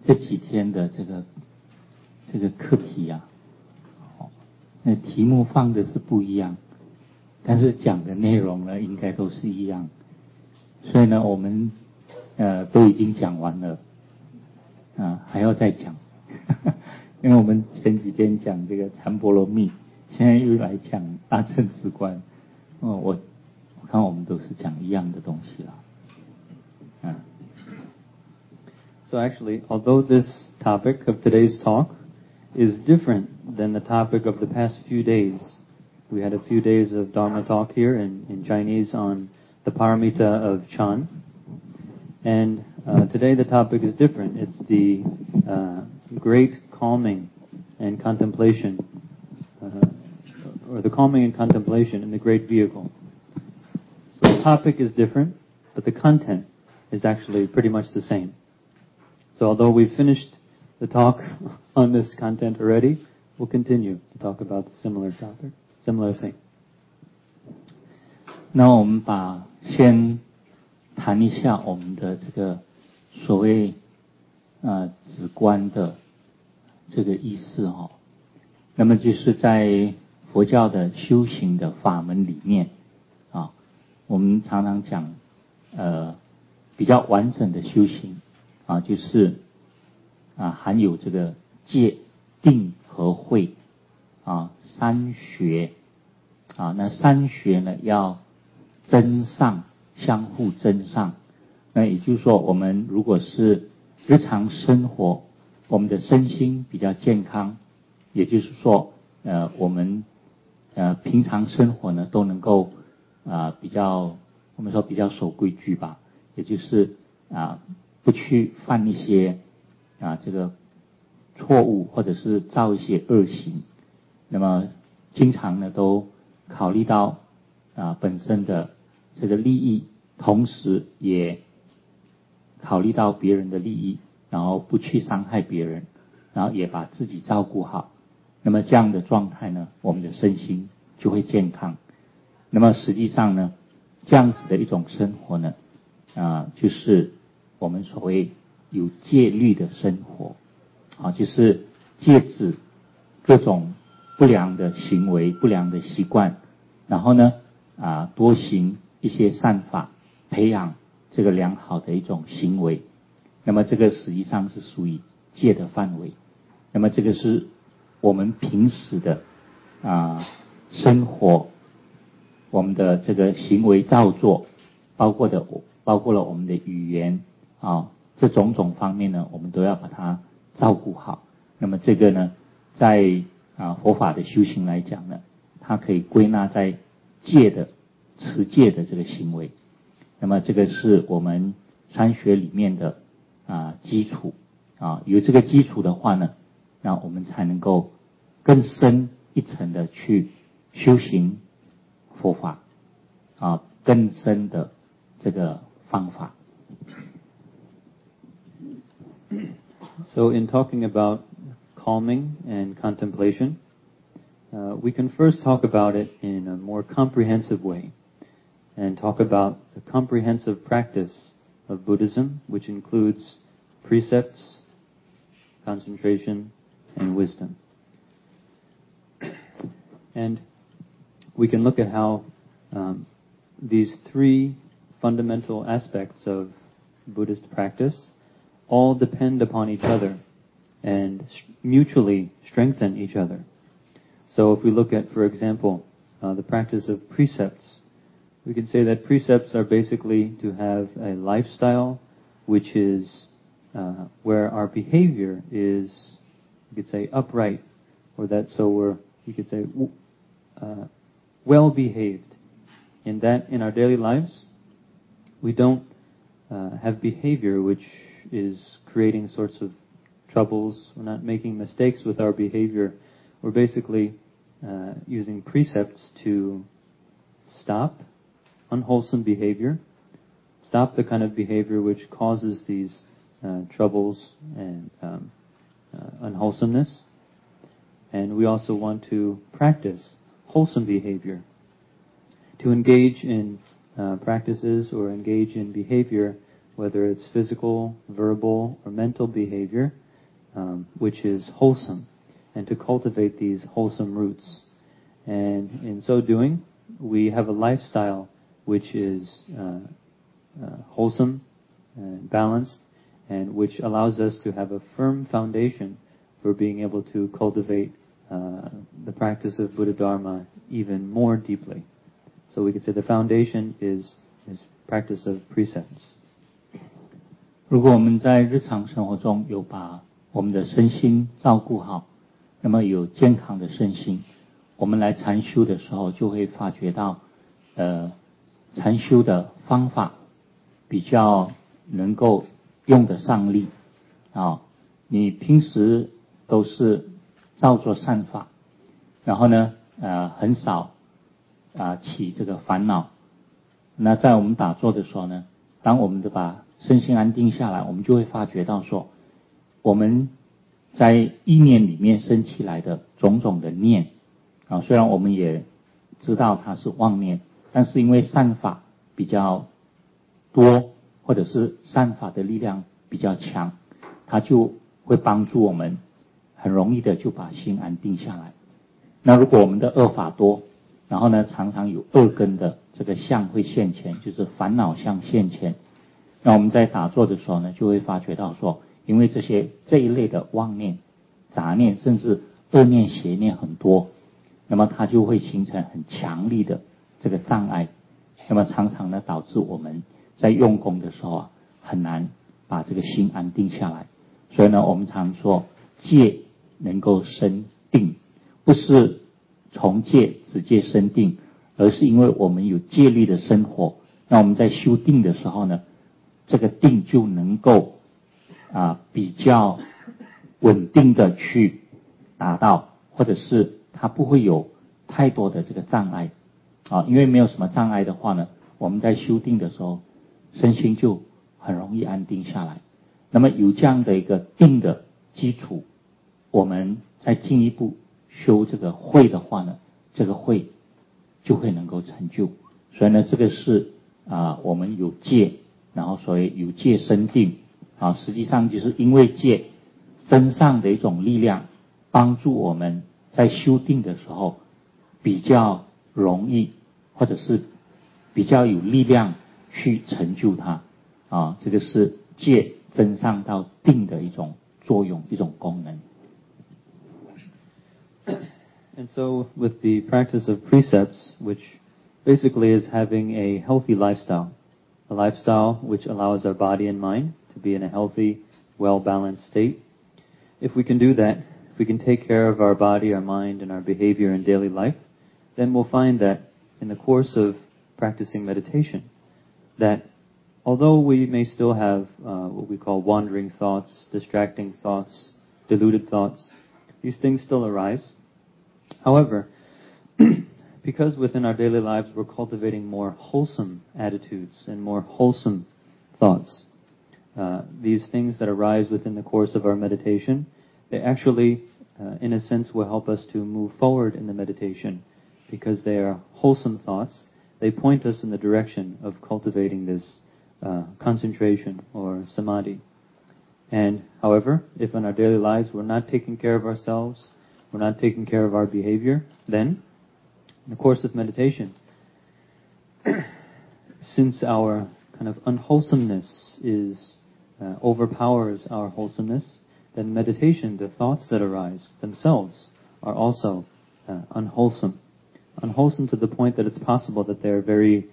这几天的这个课题啊，那题目放的是不一样，但是讲的内容呢应该都是一样，所以呢我们都已经讲完了还要再讲因为我们前几天讲这个禅波罗蜜，现在又来讲大乘之观，我看我们都是讲一样的东西了。 So actually, although this topic of today's talk is different than the topic of the past few days, we had a few days of Dharma talk here in Chinese on the Paramita of Chan, and today the topic is different. It's the great calming and contemplation, or the calming and contemplation in the great vehicle. So the topic is different, but the content is actually pretty much the same. So although we've finished the talk on this content already, we'll continue to talk about the similar topic, similar thing. 那我们先谈一下我们的这个所谓止观的这个意思哈。那么就是在佛教的修行的法门里面我们常常讲比较完整的修行就是含有这个戒定和慧三学那三学呢要增上，相互增上。那也就是说我们如果是日常生活我们的身心比较健康，也就是说我们平常生活呢都能够比较我们说比较守规矩吧，也就是不去犯一些这个错误，或者是造一些恶行。那么经常呢都考虑到本身的这个利益，同时也考虑到别人的利益，然后不去伤害别人，然后也把自己照顾好。那么这样的状态呢，我们的身心就会健康。那么实际上呢，这样子的一种生活呢就是我们所谓有戒律的生活就是戒止各种不良的行为、不良的习惯，然后呢多行一些善法，培养这个良好的一种行为。那么这个实际上是属于戒的范围。那么这个是我们平时的生活，我们的这个行为造作，包括了我们的语言这种种方面呢，我们都要把它照顾好。那么这个呢，在佛法的修行来讲呢，它可以归纳在戒的持戒的这个行为。那么这个是我们三学里面的基础有这个基础的话呢，那我们才能够更深一层的去修行佛法更深的这个方法。 So in talking about calming and contemplation, we can first talk about it in a more comprehensive way and talk about the comprehensive practice of Buddhism, which includes precepts, concentration, and wisdom. And we can look at how these three fundamental aspects of Buddhist practice all depend upon each other and mutually strengthen each other. So if we look at, for example, the practice of precepts, we can say that precepts are basically to have a lifestyle which is where our behavior is, you could say, upright, or that you could say, well behaved. In that, in our daily lives, we don't have behavior which is creating sorts of troubles. We're not making mistakes with our behavior. We're basically using precepts to stop unwholesome behavior, stop the kind of behavior which causes these troubles and unwholesomeness. And we also want to practice wholesome behavior, to engage in practices or engage in behavior whether it's physical, verbal, or mental behavior, which is wholesome, and to cultivate these wholesome roots. And in so doing, we have a lifestyle which is wholesome and balanced, and which allows us to have a firm foundation for being able to cultivate the practice of Buddha Dharma even more deeply. So we could say the foundation is practice of precepts. 如果我们在日常生活中有把我们的身心照顾好，那么有健康的身心，我们来禅修的时候就会发觉到禅修的方法比较能够用得上力你平时都是照做善法，然后呢很少起这个烦恼。那在我们打坐的时候呢，当我们把身心安定下来，我们就会发觉到说，我们在意念里面生起来的种种的念虽然我们也知道它是妄念，但是因为善法比较多，或者是善法的力量比较强，它就会帮助我们很容易的就把心安定下来。那如果我们的恶法多，然后呢常常有恶根的这个相会现前，就是烦恼相现前，那我们在打坐的时候呢，就会发觉到说，因为这一类的妄念、杂念，甚至恶念、邪念很多，那么它就会形成很强力的这个障碍，那么常常呢导致我们在用功的时候很难把这个心安定下来。所以呢，我们常说戒能够生定，不是从戒止戒生定，而是因为我们有戒律的生活，那我们在修定的时候呢，这个定就能够比较稳定的去达到，或者是它不会有太多的这个障碍因为没有什么障碍的话呢，我们在修定的时候身心就很容易安定下来。那么有这样的一个定的基础，我们再进一步修这个慧的话呢，这个慧就会能够成就。所以呢，这个是我们有戒，然后所谓有戒生定实际上就是因为戒增上的一种力量，帮助我们在修定的时候比较容易，或者是比较有力量去成就它这个是戒增上到定的一种作用，一种功能。 And so with the practice of precepts, which basically is having a healthy lifestyle, a lifestyle which allows our body and mind to be in a healthy, well-balanced state. If we can do that, if we can take care of our body, our mind, and our behavior in daily life, then we'll find that in the course of practicing meditation, that although we may still have what we call wandering thoughts, distracting thoughts, deluded thoughts, these things still arise. However, because within our daily lives we're cultivating more wholesome attitudes and more wholesome thoughts, these things that arise within the course of our meditation, they actually, in a sense, will help us to move forward in the meditation, because they are wholesome thoughts. They point us in the direction of cultivating this concentration or samadhi. And however, if in our daily lives we're not taking care of ourselves, we're not taking care of our behavior, then in the course of meditation, since our kind of unwholesomeness overpowers our wholesomeness, then meditation, the thoughts that arise themselves are also unwholesome. Unwholesome to the point that it's possible that they're very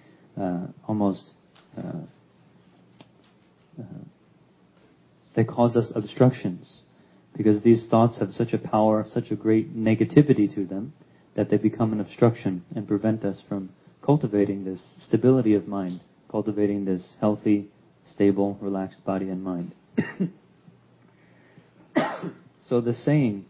they cause us obstructions, because these thoughts have such a power, such a great negativity to them, that they become an obstruction and prevent us from cultivating this stability of mind, cultivating this healthy, stable, relaxed body and mind. So the saying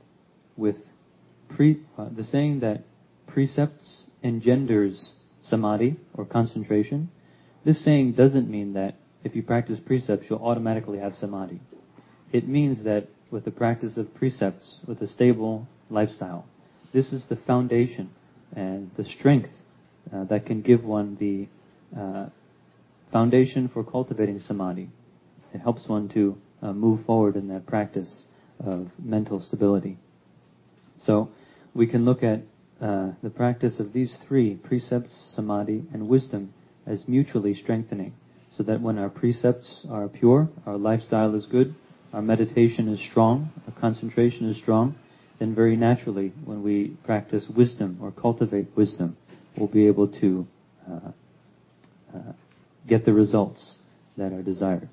that precepts engenders samadhi or concentration, this saying doesn't mean that if you practice precepts you'll automatically have samadhi. It means that with the practice of precepts, with a stable lifestyle, this is the foundation and the strength that can give one the foundation for cultivating samadhi. It helps one to move forward in that practice of mental stability. So we can look at the practice of these three, precepts, samadhi, and wisdom, as mutually strengthening, so that when our precepts are pure, our lifestyle is good, our meditation is strong, our concentration is strong, then very naturally, when we practice wisdom or cultivate wisdom, we'll be able to get the results that are desired.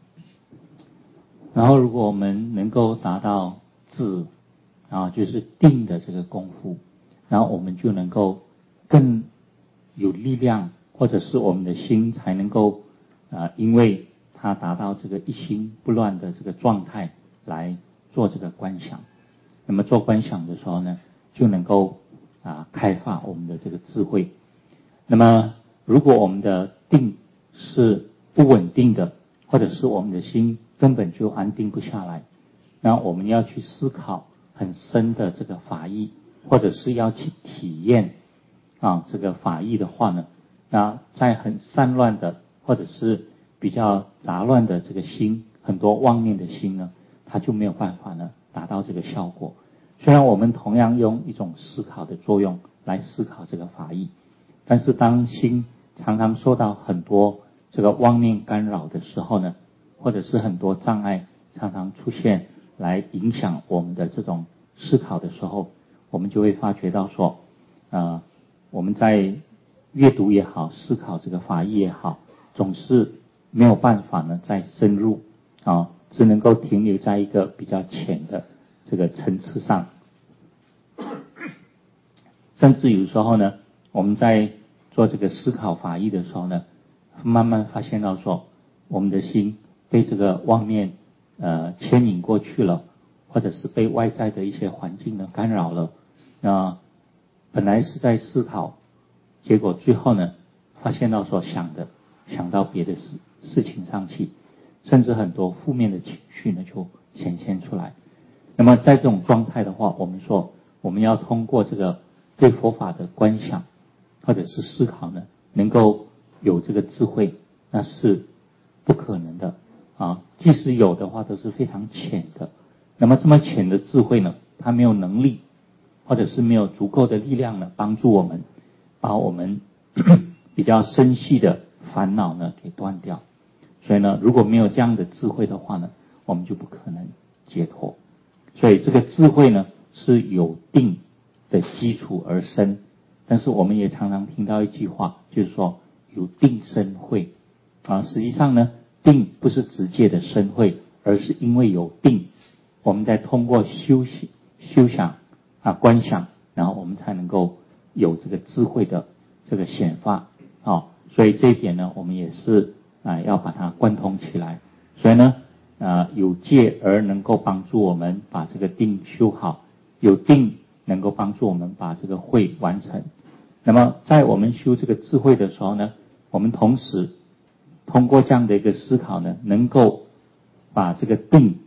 然后如果我们能够达到智就是定的这个功夫，然后我们就能够更有力量，或者是我们的心才能够因为它达到这个一心不乱的这个状态来做这个观想。那么做观想的时候呢，就能够开发我们的这个智慧。那么如果我们的定是不稳定的，或者是我们的心根本就安定不下来，那我们要去思考很深的这个法义，或者是要去体验这个法义的话呢，那在很散乱的或者是比较杂乱的这个心，很多妄念的心呢，它就没有办法呢达到这个效果。虽然我们同样用一种思考的作用来思考这个法义，但是当心常常受到很多这个妄念干扰的时候呢，或者是很多障碍常常出现来影响我们的这种思考的时候，我们就会发觉到说我们在阅读也好，思考这个法义也好，总是没有办法呢再深入只能够停留在一个比较浅的这个层次上。甚至有时候呢，我们在做这个思考法义的时候呢，慢慢发现到说我们的心被这个妄念牵引过去了，或者是被外在的一些环境呢干扰了。本来是在思考，结果最后呢发现到说想到别的事情上去，甚至很多负面的情绪呢就显现出来。那么在这种状态的话，我们说我们要通过这个对佛法的观想或者是思考呢，能够有这个智慧，那是不可能的即使有的话都是非常浅的。那么这么浅的智慧呢，它没有能力或者是没有足够的力量呢帮助我们把我们比较深细的烦恼呢给断掉。所以呢，如果没有这样的智慧的话呢，我们就不可能解脱。所以这个智慧呢是有定的基础而生，但是我们也常常听到一句话，就是说有定生慧实际上呢，定不是直接的生慧，而是因为有定，我们在通过修想观想，然后我们才能够有这个智慧的这个显发所以这一点呢，我们也是要把它贯通起来。所以呢有戒而能够帮助我们把这个定修好，有定能够帮助我们把这个慧完成。那么在我们修这个智慧的时候呢，我们同时通过这样的一个思考呢，能够把这个定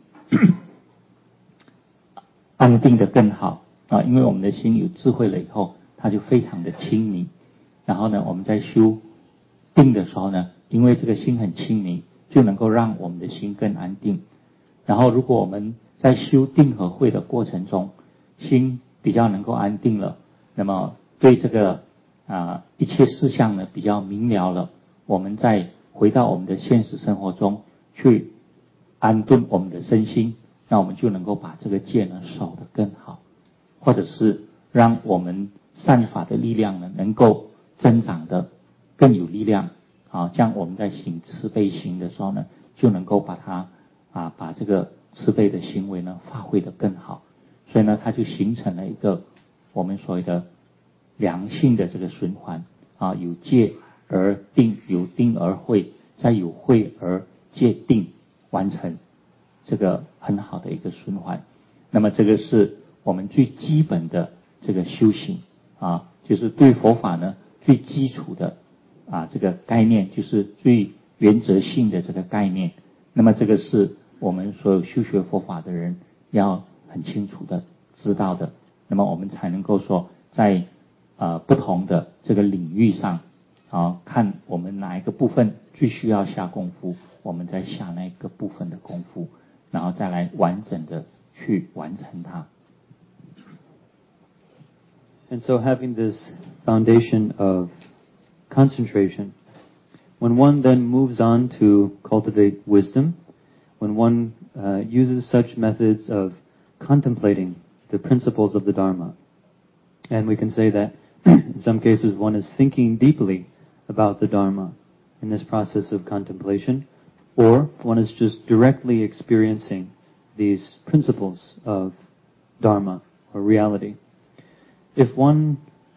安定的更好因为我们的心有智慧了以后，它就非常的清明。然后呢，我们在修定的时候呢，因为这个心很清明，就能够让我们的心更安定。然后如果我们在修定和慧的过程中，心比较能够安定了，那么对这个一切事项呢比较明了了，我们再回到我们的现实生活中去安顿我们的身心，那我们就能够把这个戒呢守得更好，或者是让我们善法的力量呢能够增长的更有力量这样我们在行慈悲行的时候呢，就能够把它把这个慈悲的行为呢发挥得更好。所以呢，它就形成了一个我们所谓的良性的这个循环有戒而定，有定而慧，再有慧而戒定，完成这个很好的一个循环。那么这个是我们最基本的这个修行就是对佛法呢最基础的这个概念，就是最原则性的这个概念。那么这个是我们所有修学佛法的人要很清楚的知道的，那么我们才能够说在不同的这个领域上看我们哪一个部分最需要下功夫，我们再下那个部分的功夫，然后再来完整的去完成它。 And so having this foundation of concentration, when one then moves on to cultivate wisdom, when one uses such methods of contemplating the principles of the Dharma, and we can say that in some cases one is thinking deeply about the Dharma in this process of contemplation, or one is just directly experiencing these principles of Dharma or reality. If one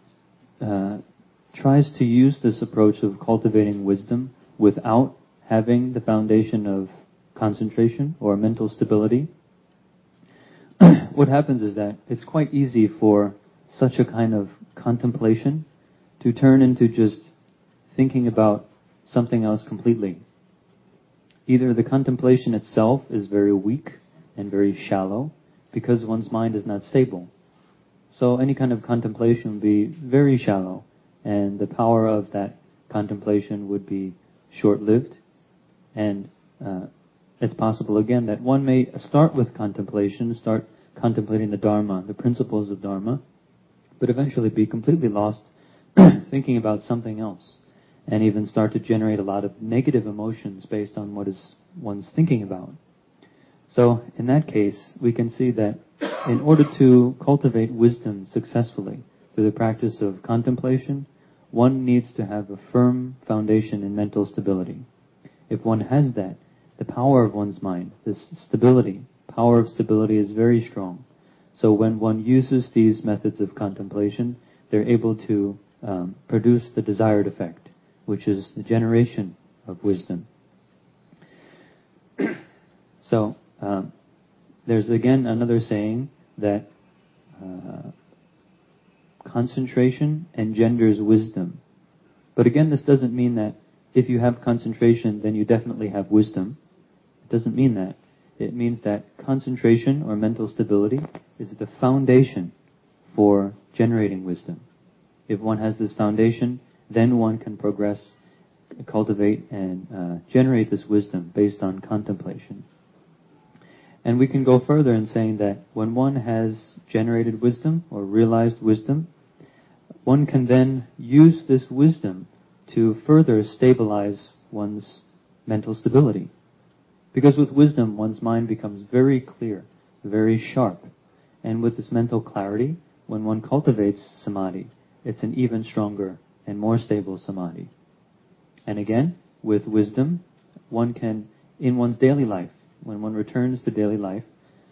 tries to use this approach of cultivating wisdom without having the foundation of concentration or mental stability, what happens is that it's quite easy for such a kind of contemplation to turn into just thinking about something else completely. Either the contemplation itself is very weak and very shallow because one's mind is not stable. So any kind of contemplation would be very shallow, and the power of that contemplation would be short-lived. And it's possible again that one may start with contemplation, start contemplating the Dharma, the principles of Dharma, but eventually be completely lost thinking about something else, and even start to generate a lot of negative emotions based on what is one's thinking about. So in that case, we can see that in order to cultivate wisdom successfully through the practice of contemplation, one needs to have a firm foundation in mental stability. If one has that, the power of one's mind, this stability, power of stability is very strong. So when one uses these methods of contemplation, they're able to produce the desired effect, which is the generation of wisdom. So there's again another saying that concentration engenders wisdom. But again, this doesn't mean that if you have concentration, then you definitely have wisdom. It doesn't mean that. It means that concentration or mental stability is the foundation for generating wisdom. If one has this foundation, then one can progress, cultivate, and generate this wisdom based on contemplation. And we can go further in saying that when one has generated wisdom or realized wisdom, one can then use this wisdom to further stabilize one's mental stability. Because with wisdom, one's mind becomes very clear, very sharp. And with this mental clarity, when one cultivates samadhi, it's an even stronger and more stable samadhi. And again, with wisdom, one can, in one's daily life, when one returns to daily life,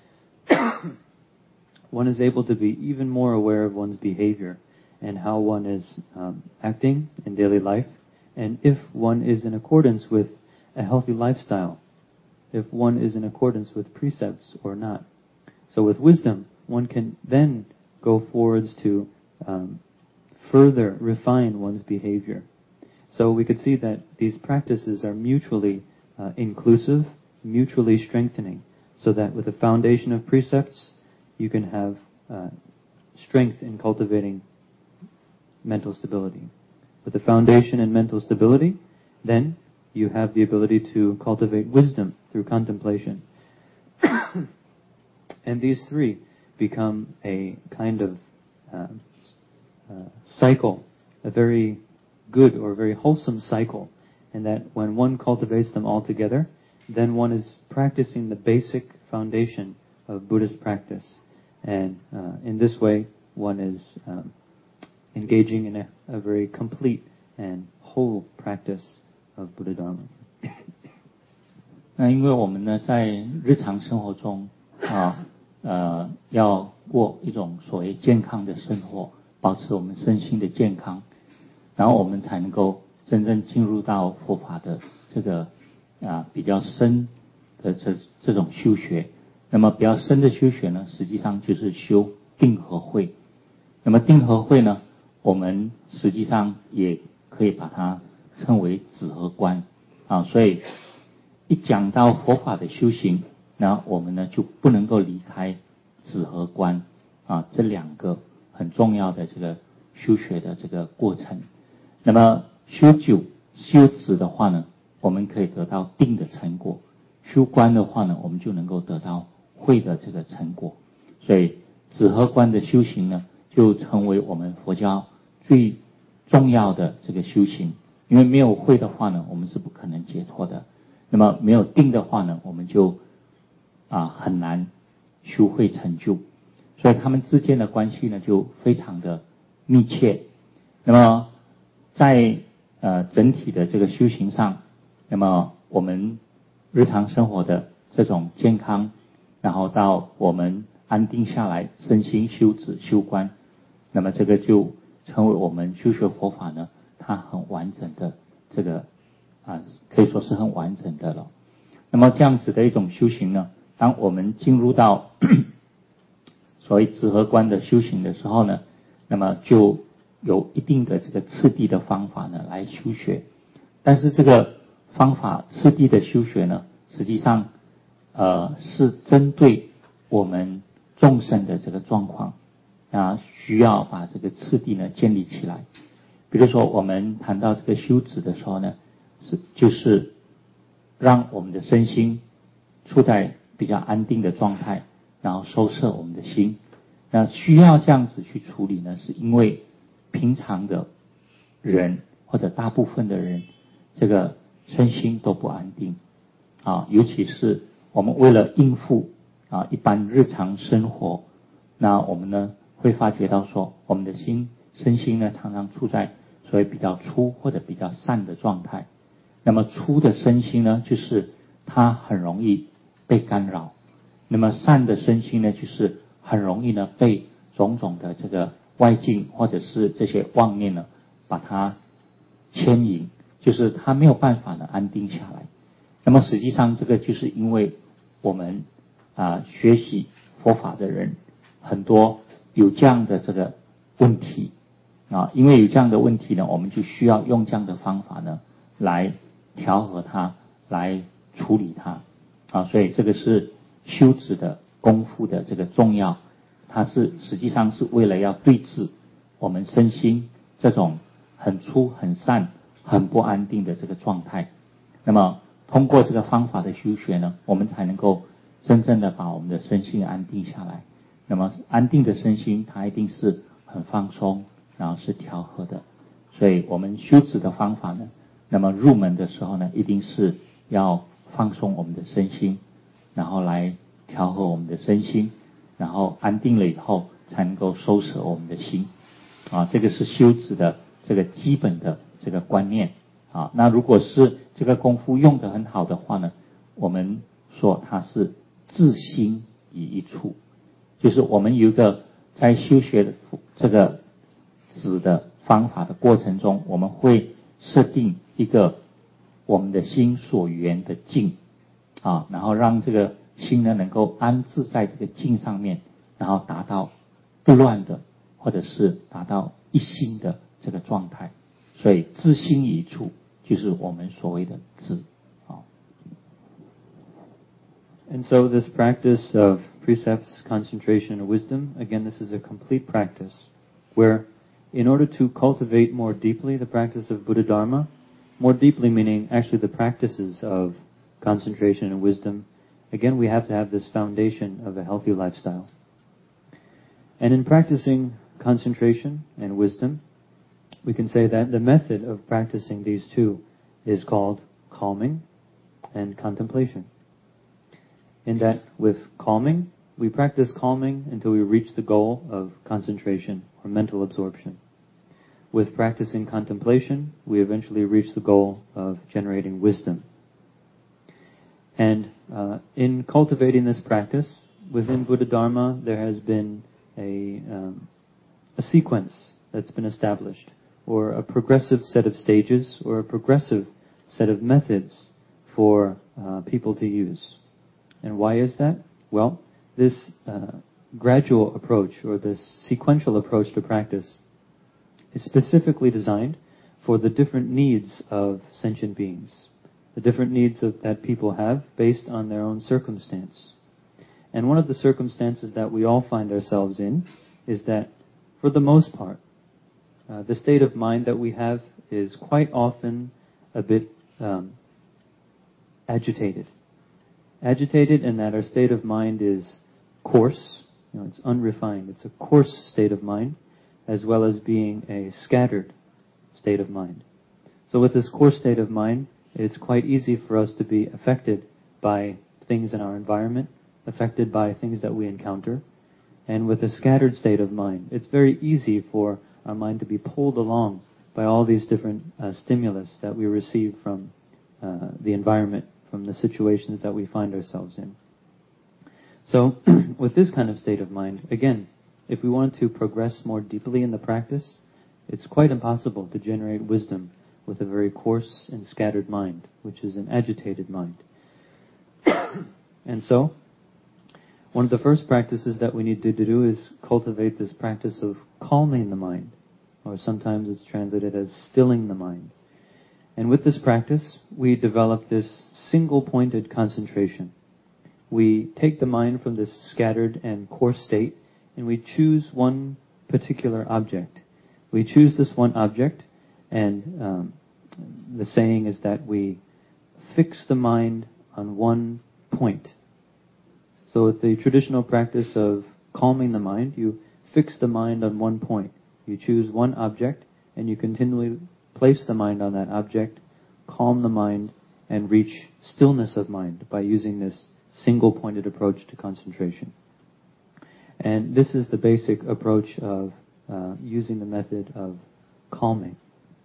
one is able to be even more aware of one's behavior and how one is acting in daily life, and if one is in accordance with a healthy lifestyle, if one is in accordance with precepts or not. So with wisdom, one can then go forwards to further refine one's behavior. So we could see that these practices are mutually inclusive, mutually strengthening, so that with a foundation of precepts, you can have strength in cultivating mental stability. With a foundation in mental stability, then you have the ability to cultivate wisdom through contemplation. And these three become a kind of cycle, a very good or very wholesome cycle, and that when one cultivates them all together, then one is practicing the basic foundation of Buddhist practice. And in this way, one is engaging in a very complete and whole practice of Buddha Dharma. 那因为我们呢，在日常生活中要过一种所谓健康的生活，保持我们身心的健康，然后我们才能够真正进入到佛法的这个比较深的这种修学。那么比较深的修学呢，实际上就是修定和慧。那么定和慧呢，我们实际上也可以把它称为止和观所以一讲到佛法的修行，那我们呢就不能够离开止和观这两个很重要的这个修学的这个过程。那么修久修止的话呢，我们可以得到定的成果；修观的话呢，我们就能够得到慧的这个成果。所以止和观的修行呢，就成为我们佛教最重要的这个修行。因为没有慧的话呢，我们是不可能解脱的。那么没有定的话呢，我们就很难修慧成就。所以他们之间的关系呢，就非常的密切。那么在整体的这个修行上，那么我们日常生活的这种健康，然后到我们安定下来，身心修止修观，那么这个就成为我们修学佛法呢，它很完整的这个可以说是很完整的了。那么这样子的一种修行呢，当我们进入到所谓止和观的修行的时候呢，那么就有一定的这个次第的方法呢来修学。但是这个方法次第的修学呢，实际上是针对我们众生的这个状况需要把这个次第呢建立起来。比如说我们谈到这个修止的时候呢，就是让我们的身心处在比较安定的状态，然后收摄我们的心。那需要这样子去处理呢，是因为平常的人或者大部分的人，这个身心都不安定尤其是我们为了应付一般日常生活，那我们呢会发觉到说，我们的身心呢常常处在所谓比较粗或者比较散的状态。那么粗的身心呢，就是它很容易被干扰；那么散的身心呢，就是很容易呢被种种的这个外境或者是这些妄念呢把它牵引，就是它没有办法呢安定下来。那么实际上这个就是因为我们学习佛法的人很多有这样的这个问题因为有这样的问题呢，我们就需要用这样的方法呢来调和它，来处理它所以这个是修止的功夫的这个重要，它是实际上是为了要对治我们身心这种很粗很散很不安定的这个状态。那么通过这个方法的修学呢，我们才能够真正的把我们的身心安定下来。那么安定的身心，它一定是很放松，然后是调和的。所以我们修止的方法呢，那么入门的时候呢，一定是要放松我们的身心，然后来调和我们的身心，然后安定了以后，才能够收摄我们的心这个是修止的这个基本的这个观念那如果是这个功夫用得很好的话呢，我们说它是自心以一处，就是我们有一个在修学的这个止的方法的过程中，我们会设定一个我们的心所缘的境然后让这个心呢能够安置在这个境上面，然后达到不乱的或者是达到一心的这个状态。所以自心一处就是我们所谓的止 And so this practice of precepts, concentration, and wisdom, again, this is a complete practice where in order to cultivate more deeply the practice of Buddha Dharma, more deeply meaning actually the practices of concentration and wisdom, again, we have to have this foundation of a healthy lifestyle. And in practicing concentration and wisdom, we can say that the method of practicing these two is called calming and contemplation. In that with calming, we practice calming until we reach the goal of concentration or mental absorption. With practicing contemplation, we eventually reach the goal of generating wisdom. And in cultivating this practice, within Buddha Dharma, there has been a sequence that's been established, or a progressive set of stages, or a progressive set of methods for people to use. And why is that? Well, this gradual approach, or this sequential approach to practice, is specifically designed for the different needs of sentient beings, the different needs that people have based on their own circumstance. And one of the circumstances that we all find ourselves in is that, for the most part, the state of mind that we have is quite often a bit agitated. Agitated in that our state of mind is coarse, it's unrefined. It's a coarse state of mind, as well as being a scattered state of mind. So with this coarse state of mind, it's quite easy for us to be affected by things in our environment, affected by things that we encounter. And with a scattered state of mind, it's very easy for our mind to be pulled along by all these different stimulus that we receive from the environment, from the situations that we find ourselves in. So, with this kind of state of mind, again, if we want to progress more deeply in the practice, it's quite impossible to generate wisdom with a very coarse and scattered mind, which is an agitated mind. And so, one of the first practices that we need to do is cultivate this practice of calming the mind, or sometimes it's translated as stilling the mind. And with this practice, we develop this single-pointed concentration. We take the mind from this scattered and coarse state, and we choose one particular object. We choose this one object, and the saying is that we fix the mind on one point. So with the traditional practice of calming the mind, you fix the mind on one point. You choose one object, and you continually place the mind on that object, calm the mind, and reach stillness of mind by using this single-pointed approach to concentration. And this is the basic approach of using the method of calming.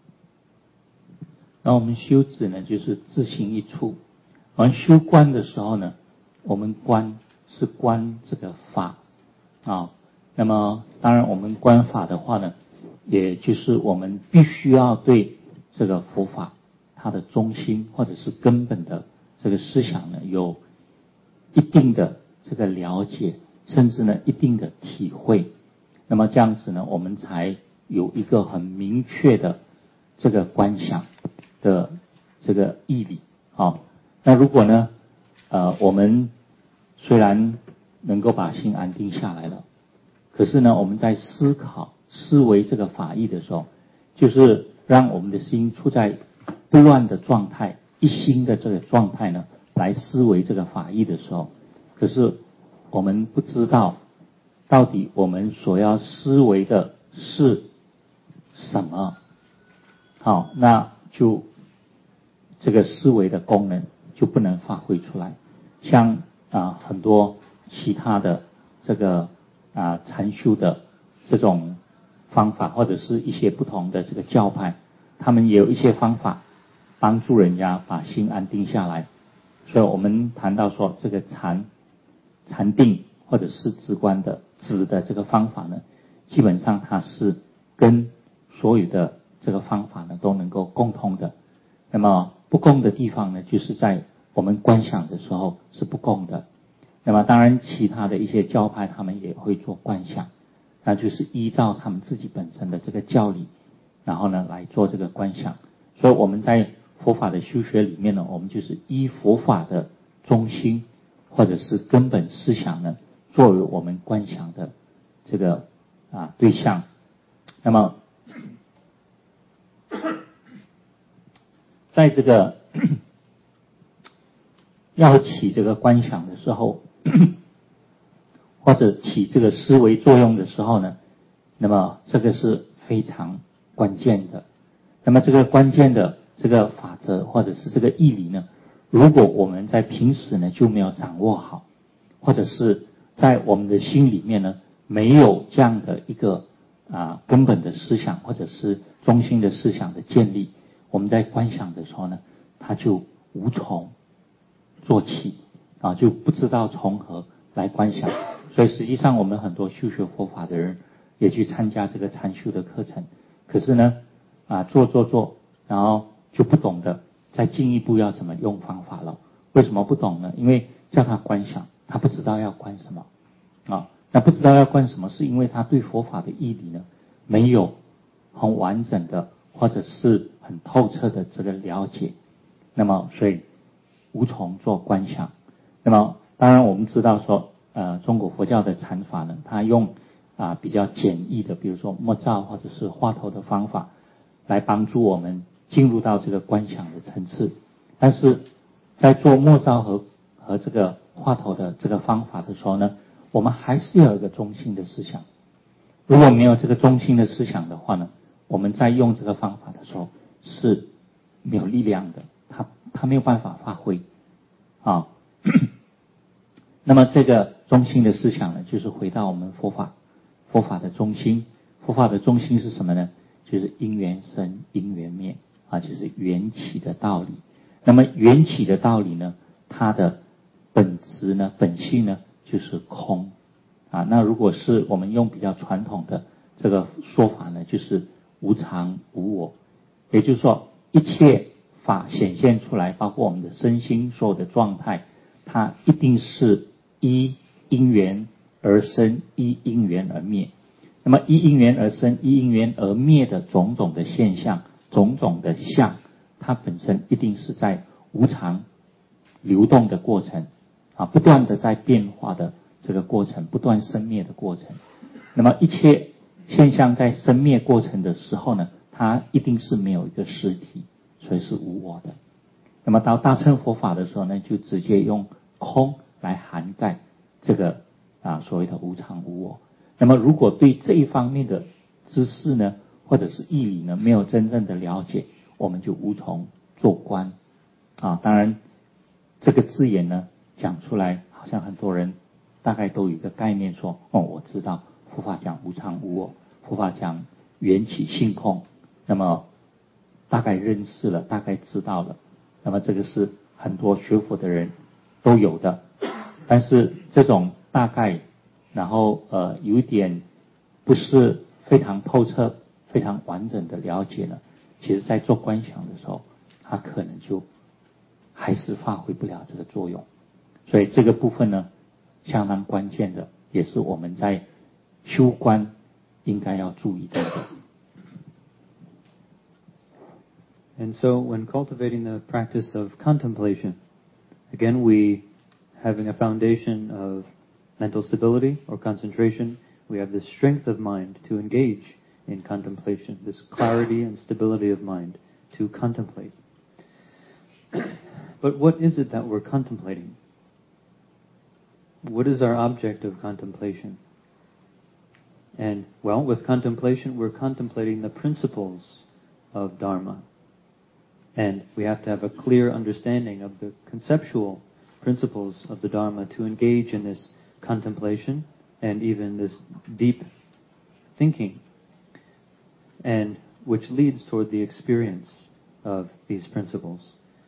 那我们修止呢，就是自行一处。我们修观的时候呢，我们观是观这个法啊。那么当然，我们观法的话呢，也就是我们必须要对这个佛法它的中心或者是根本的这个思想呢，有一定的这个了解，甚至呢一定的体会。那么这样子呢，我们才有一个很明确的这个观想的这个义理。好，那如果呢，我们虽然能够把心安定下来了，可是呢，我们在思考、思维这个法义的时候，就是让我们的心处在不乱的状态、一心的这个状态呢，来思维这个法义的时候，可是我们不知道到底我们所要思维的是什么。好，那就这个思维的功能就不能发挥出来。像很多其他的这个禅修的这种方法，或者是一些不同的这个教派，他们也有一些方法帮助人家把心安定下来。所以我们谈到说这个禅定或者是止观的这个方法呢，基本上它是跟所有的这个方法呢都能够共通的。那么不共的地方呢，就是在我们观想的时候是不共的。那么当然其他的一些教派他们也会做观想，那就是依照他们自己本身的这个教理，然后呢来做这个观想。所以我们在佛法的修学里面呢，我们就是依佛法的中心或者是根本思想呢，作为我们观想的这个对象。那么在这个要起这个观想的时候，或者起这个思维作用的时候呢，那么这个是非常关键的。那么这个关键的这个法则或者是这个义理呢，如果我们在平时呢就没有掌握好，或者是在我们的心里面呢没有这样的一个根本的思想或者是中心的思想的建立，我们在观想的时候呢，它就无从做起就不知道从何来观想。所以实际上我们很多修学佛法的人也去参加这个禅修的课程，可是呢做，然后就不懂得再进一步要怎么用方法了。为什么不懂呢？因为叫他观想，他不知道要观什么那不知道要观什么，是因为他对佛法的义理呢没有很完整的或者是很透彻的这个了解，那么所以无从做观想。那么当然我们知道说中国佛教的禅法呢，它用比较简易的，比如说默照或者是画头的方法，来帮助我们进入到这个观想的层次。但是在做默照和这个画头的这个方法的时候呢，我们还是要有一个中心的思想。如果没有这个中心的思想的话呢，我们在用这个方法的时候是没有力量的，它没有办法发挥啊。那么这个中心的思想呢，就是回到我们佛法的中心。佛法的中心是什么呢？就是因缘生，因缘灭啊，就是缘起的道理。那么缘起的道理呢，它的本质呢，本性呢，就是空啊。那如果是我们用比较传统的这个说法呢，就是无常无我。也就是说，一切法显现出来，包括我们的身心所有的状态，它一定是依因缘而生，依因缘而灭。那么依因缘而生，依因缘而灭的种种的现象，种种的相，它本身一定是在无常流动的过程啊，不断的在变化的这个过程，不断生灭的过程。那么一切现象在生灭过程的时候呢，它一定是没有一个实体，所以是无我的。那么到大乘佛法的时候呢，就直接用空来涵盖这个所谓的无常无我。那么如果对这一方面的知识呢，或者是义理呢，没有真正的了解，我们就无从做观啊。当然这个字眼呢讲出来，好像很多人大概都有一个概念说，我知道佛法讲无常无我，佛法讲缘起性空，那么大概认识了，大概知道了。那么这个是很多学佛的人都有的，但是这种大概然后有一点不是非常透彻非常完整的了解呢，其实在做观想的时候，它可能就还是发挥不了这个作用。所以这个部分呢相当关键的，也是我们在修观应该要注意到的。 And so when cultivating the practice of contemplation, again we, having a foundation of mental stability or concentration, we have the strength of mind to engage in contemplation, this clarity and stability of mind to contemplate. But what is it that we're contemplating? What is our object of contemplation? And, well, with contemplation, we're contemplating the principles of Dharma. And we have to have a clear understanding of the conceptual principles of the Dharma to engage in this contemplation and even this deep thinking, and which leads toward the experience of these principles.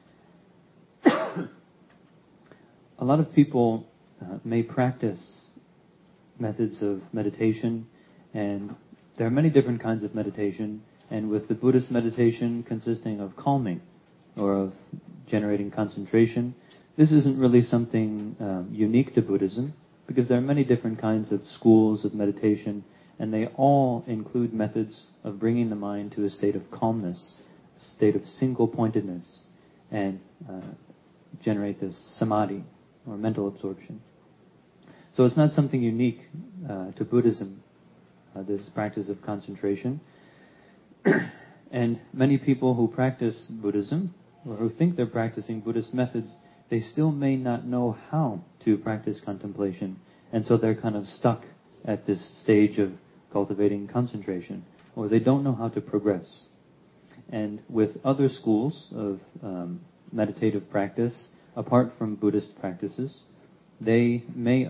A lot of people may practice methods of meditation, and there are many different kinds of meditation, and with the Buddhist meditation consisting of calming or of generating concentration, this isn't really something unique to Buddhism, because there are many different kinds of schools of meditation, and they all include methods of bringing the mind to a state of calmness, a state of single-pointedness, and generate this samadhi, or mental absorption. So it's not something unique to Buddhism, this practice of concentration. And many people who practice Buddhism, or who think they're practicing Buddhist methods, they still may not know how to practice contemplation, and so they're kind of stuck at this stage of cultivating concentration, or they don't know how to progress. And with other schools of meditative practice, apart from Buddhist practices, they may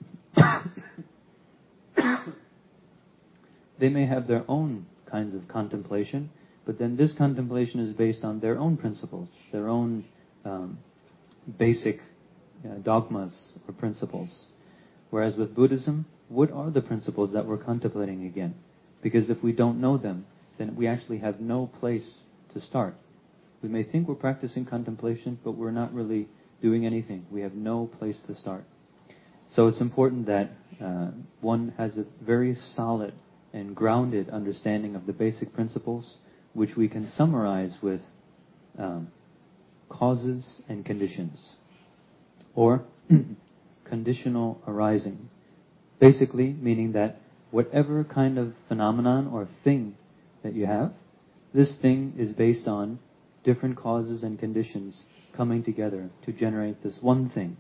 have their own kinds of contemplation, but then this contemplation is based on their own principles, their own basic dogmas or principles. Whereas with Buddhism, what are the principles that we're contemplating again? Because if we don't know them, then we actually have no place to start. We may think we're practicing contemplation, but we're not really doing anything. We have no place to start. So it's important that one has a very solid and grounded understanding of the basic principles, which we can summarize with causes and conditions, or conditional arising. Basically, meaning that whatever kind of phenomenon or thing that you have, this thing is based on different causes and conditions coming together to generate this one thing.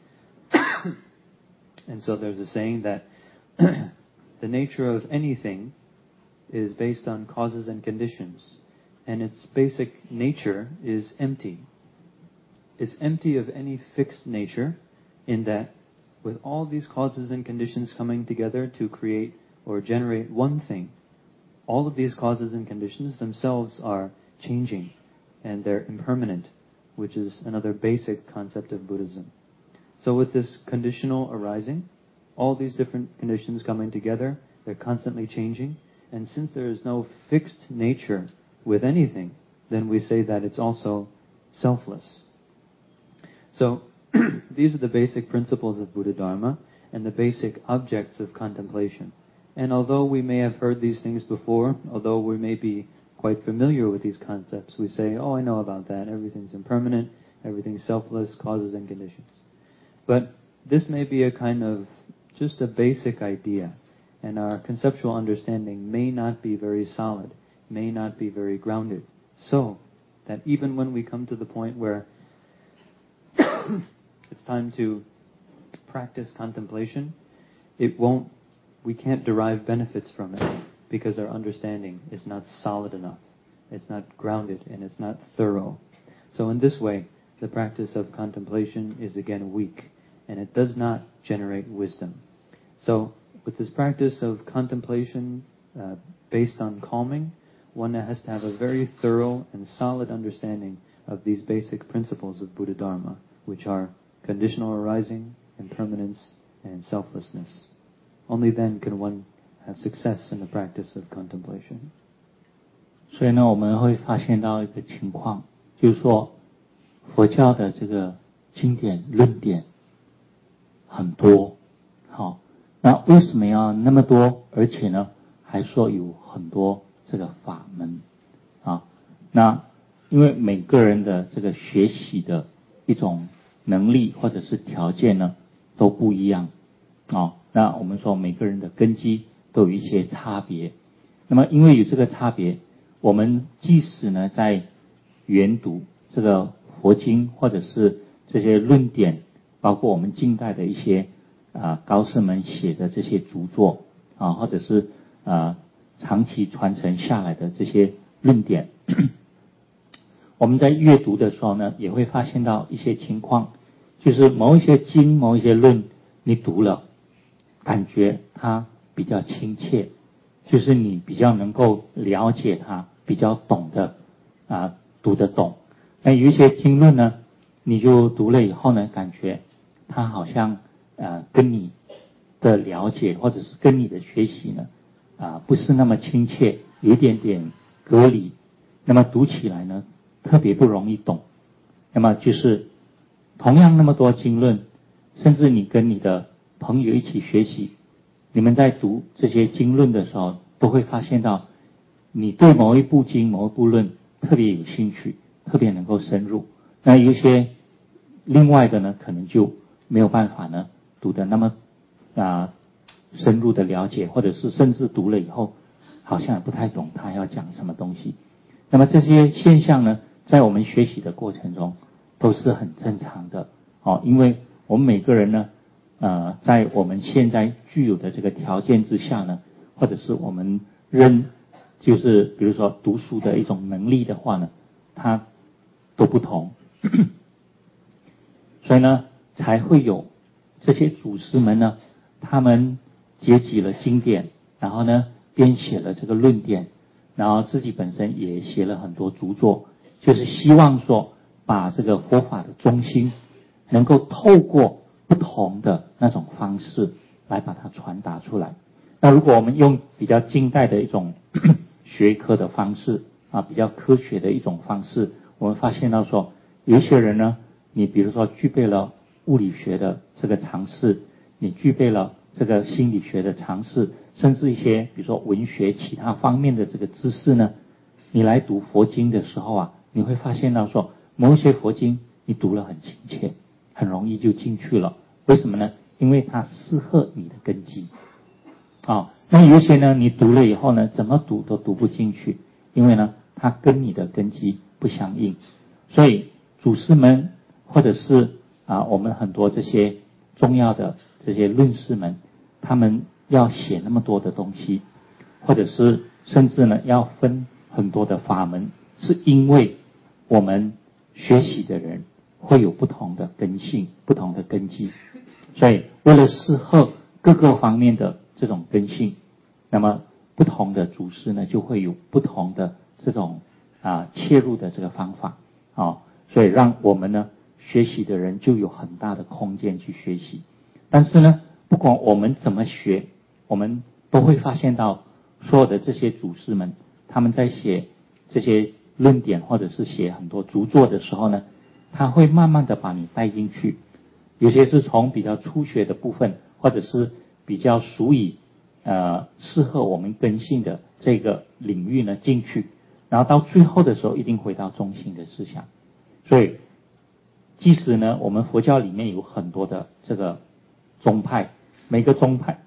And so there's a saying that the nature of anything is based on causes and conditions, and its basic nature is empty. It's empty of any fixed nature, in that with all these causes and conditions coming together to create or generate one thing, all of these causes and conditions themselves are changing and they're impermanent, which is another basic concept of Buddhism. So with this conditional arising, all these different conditions coming together, they're constantly changing, and since there is no fixed nature with anything, then we say that it's also selfless. So these are the basic principles of Buddha Dharma and the basic objects of contemplation. And although we may have heard these things before, although we may be quite familiar with these concepts, we say, oh, I know about that, everything's impermanent, everything's selfless, causes and conditions. But this may be a kind of just a basic idea, and our conceptual understanding may not be very solid, may not be very grounded. So that even when we come to the point where it's time to practice contemplation, we can't derive benefits from it because our understanding is not solid enough. It's not grounded and it's not thorough. So in this way, the practice of contemplation is again weak, and it does not generate wisdom. So with this practice of contemplation based on calming, one has to have a very thorough and solid understanding of these basic principles of Buddha Dharma, which are conditional arising, impermanence, and selflessness. Only then can one have success in the practice of contemplation. 所以呢，我们会发现到一个情况，就是说，佛教的这个经典论点很多，好，那为什么要那么多？而且呢，还说有很多这个法门啊？那因为每个人的这个学习的一种能力或者是条件呢都不一样啊。那我们说每个人的根基都有一些差别。那么因为有这个差别，我们即使呢在研读这个佛经或者是这些论点，包括我们近代的一些高僧们写的这些著作啊，或者是长期传承下来的这些论点，我们在阅读的时候呢，也会发现到一些情况，就是某一些经、某一些论，你读了，感觉它比较亲切，就是你比较能够了解它，比较懂得读得懂。那有一些经论呢，你就读了以后呢，感觉它好像跟你的了解或者是跟你的学习呢不是那么亲切，有一点点隔离，那么读起来呢特别不容易懂。那么就是同样那么多经论，甚至你跟你的朋友一起学习，你们在读这些经论的时候，都会发现到你对某一部经、某一部论特别有兴趣，特别能够深入。那有些另外的呢，可能就没有办法呢读得那么深入的了解，或者是甚至读了以后好像也不太懂他要讲什么东西。那么这些现象呢，在我们学习的过程中都是很正常的因为我们每个人呢在我们现在具有的这个条件之下呢，或者是我们就是比如说读书的一种能力的话呢，它都不同所以呢才会有这些祖师们呢，他们结集了经典，然后呢编写了这个论点，然后自己本身也写了很多著作，就是希望说把这个佛法的中心能够透过不同的那种方式来把它传达出来。那如果我们用比较近代的一种学科的方式比较科学的一种方式，我们发现到说有一些人呢，你比如说具备了物理学的这个常识，你具备了这个心理学的常识，甚至一些比如说文学其他方面的这个知识呢，你来读佛经的时候你会发现到说某一些佛经你读了很亲切，很容易就进去了。为什么呢？因为它适合你的根基那有些呢，你读了以后呢，怎么读都读不进去，因为呢，它跟你的根基不相应。所以祖师们或者是我们很多这些重要的这些论师们，他们要写那么多的东西，或者是甚至呢要分很多的法门，是因为我们学习的人会有不同的根性、不同的根基，所以为了适合各个方面的这种根性，那么不同的祖师呢就会有不同的这种切入的这个方法所以让我们呢学习的人就有很大的空间去学习。但是呢，不管我们怎么学，我们都会发现到所有的这些祖师们，他们在写这些论点或者是写很多著作的时候呢，他会慢慢的把你带进去，有些是从比较初学的部分，或者是比较属于适合我们根性的这个领域呢进去，然后到最后的时候一定回到中心的思想。所以即使呢我们佛教里面有很多的这个宗派，每个宗派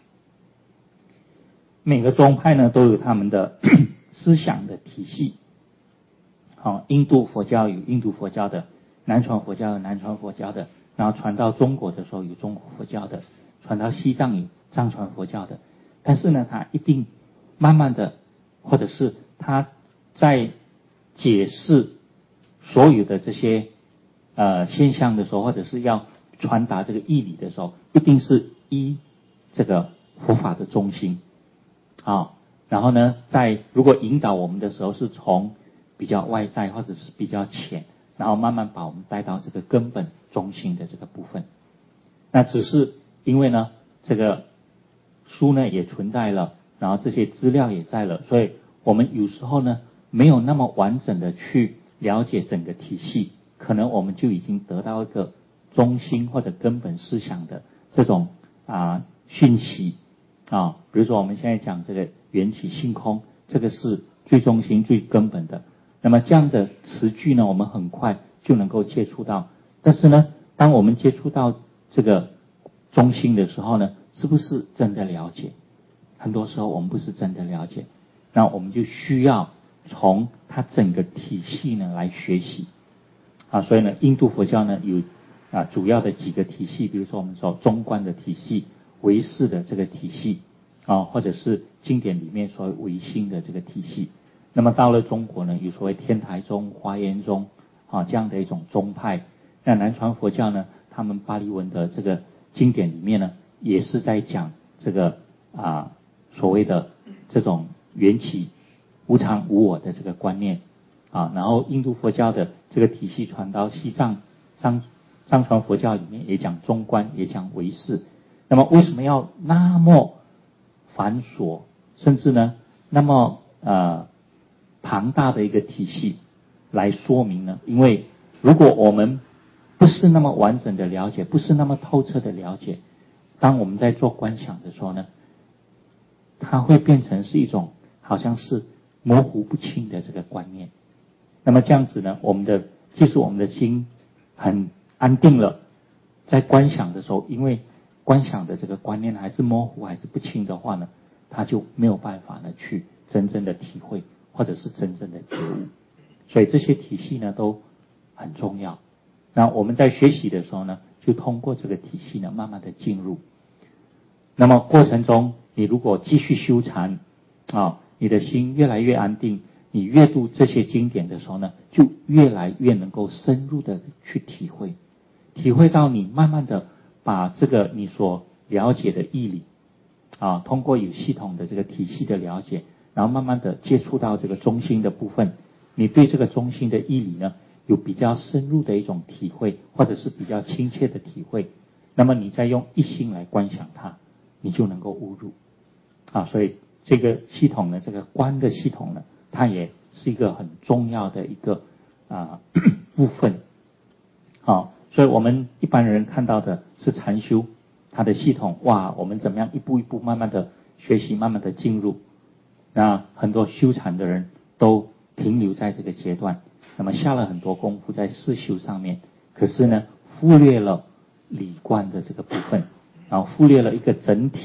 呢都有他们的思想的体系。印度佛教有印度佛教的，南传佛教有南传佛教的，然后传到中国的时候有中国佛教的，传到西藏有藏传佛教的。但是呢，他一定慢慢的，或者是他在解释所有的这些现象的时候，或者是要传达这个义理的时候，一定是依这个佛法的中心然后呢，如果引导我们的时候是从比较外在或者是比较浅，然后慢慢把我们带到这个根本中心的这个部分。那只是因为呢，这个书呢也存在了，然后这些资料也在了，所以我们有时候呢没有那么完整的去了解整个体系，可能我们就已经得到一个中心或者根本思想的这种讯息比如说我们现在讲这个缘起性空，这个是最中心最根本的。那么这样的词句呢，我们很快就能够接触到。但是呢，当我们接触到这个中心的时候呢，是不是真的了解？很多时候我们不是真的了解，那我们就需要从它整个体系呢来学习所以呢，印度佛教呢有主要的几个体系，比如说我们说中观的体系、唯识的这个体系或者是经典里面所谓唯心的这个体系。那么到了中国呢，有所谓天台宗、华严宗这样的一种宗派。那南传佛教呢，他们巴利文的这个经典里面呢，也是在讲这个所谓的这种缘起无常无我的这个观念然后印度佛教的这个体系传到西藏藏传佛教里面也讲中观，也讲唯识。那么为什么要那么繁琐，甚至呢那么庞大的一个体系来说明呢？因为如果我们不是那么完整的了解，不是那么透彻的了解，当我们在做观想的时候呢，它会变成是一种好像是模糊不清的这个观念。那么这样子呢，即使我们的心很安定了，在观想的时候，因为观想的这个观念还是模糊还是不清的话呢，他就没有办法呢去真正的体会或者是真正的觉悟。所以这些体系呢都很重要。那我们在学习的时候呢，就通过这个体系呢慢慢的进入。那么过程中你如果继续修禅你的心越来越安定，你阅读这些经典的时候呢，就越来越能够深入的去体会到你慢慢的把这个你所了解的义理通过有系统的这个体系的了解，然后慢慢的接触到这个中心的部分，你对这个中心的义理呢有比较深入的一种体会，或者是比较亲切的体会，那么你再用一心来观想它，你就能够悟入所以这个系统呢，这个观的系统呢，它也是一个很重要的一个部分所以我们一般人看到的是禅修它的系统，我们怎么样一步一步慢慢的学习，慢慢的进入。那很多修禅的人都停留在这个阶段，那么下了很多功夫在四修上面，可是呢忽略了理观的这个部分，然后忽略了一个整体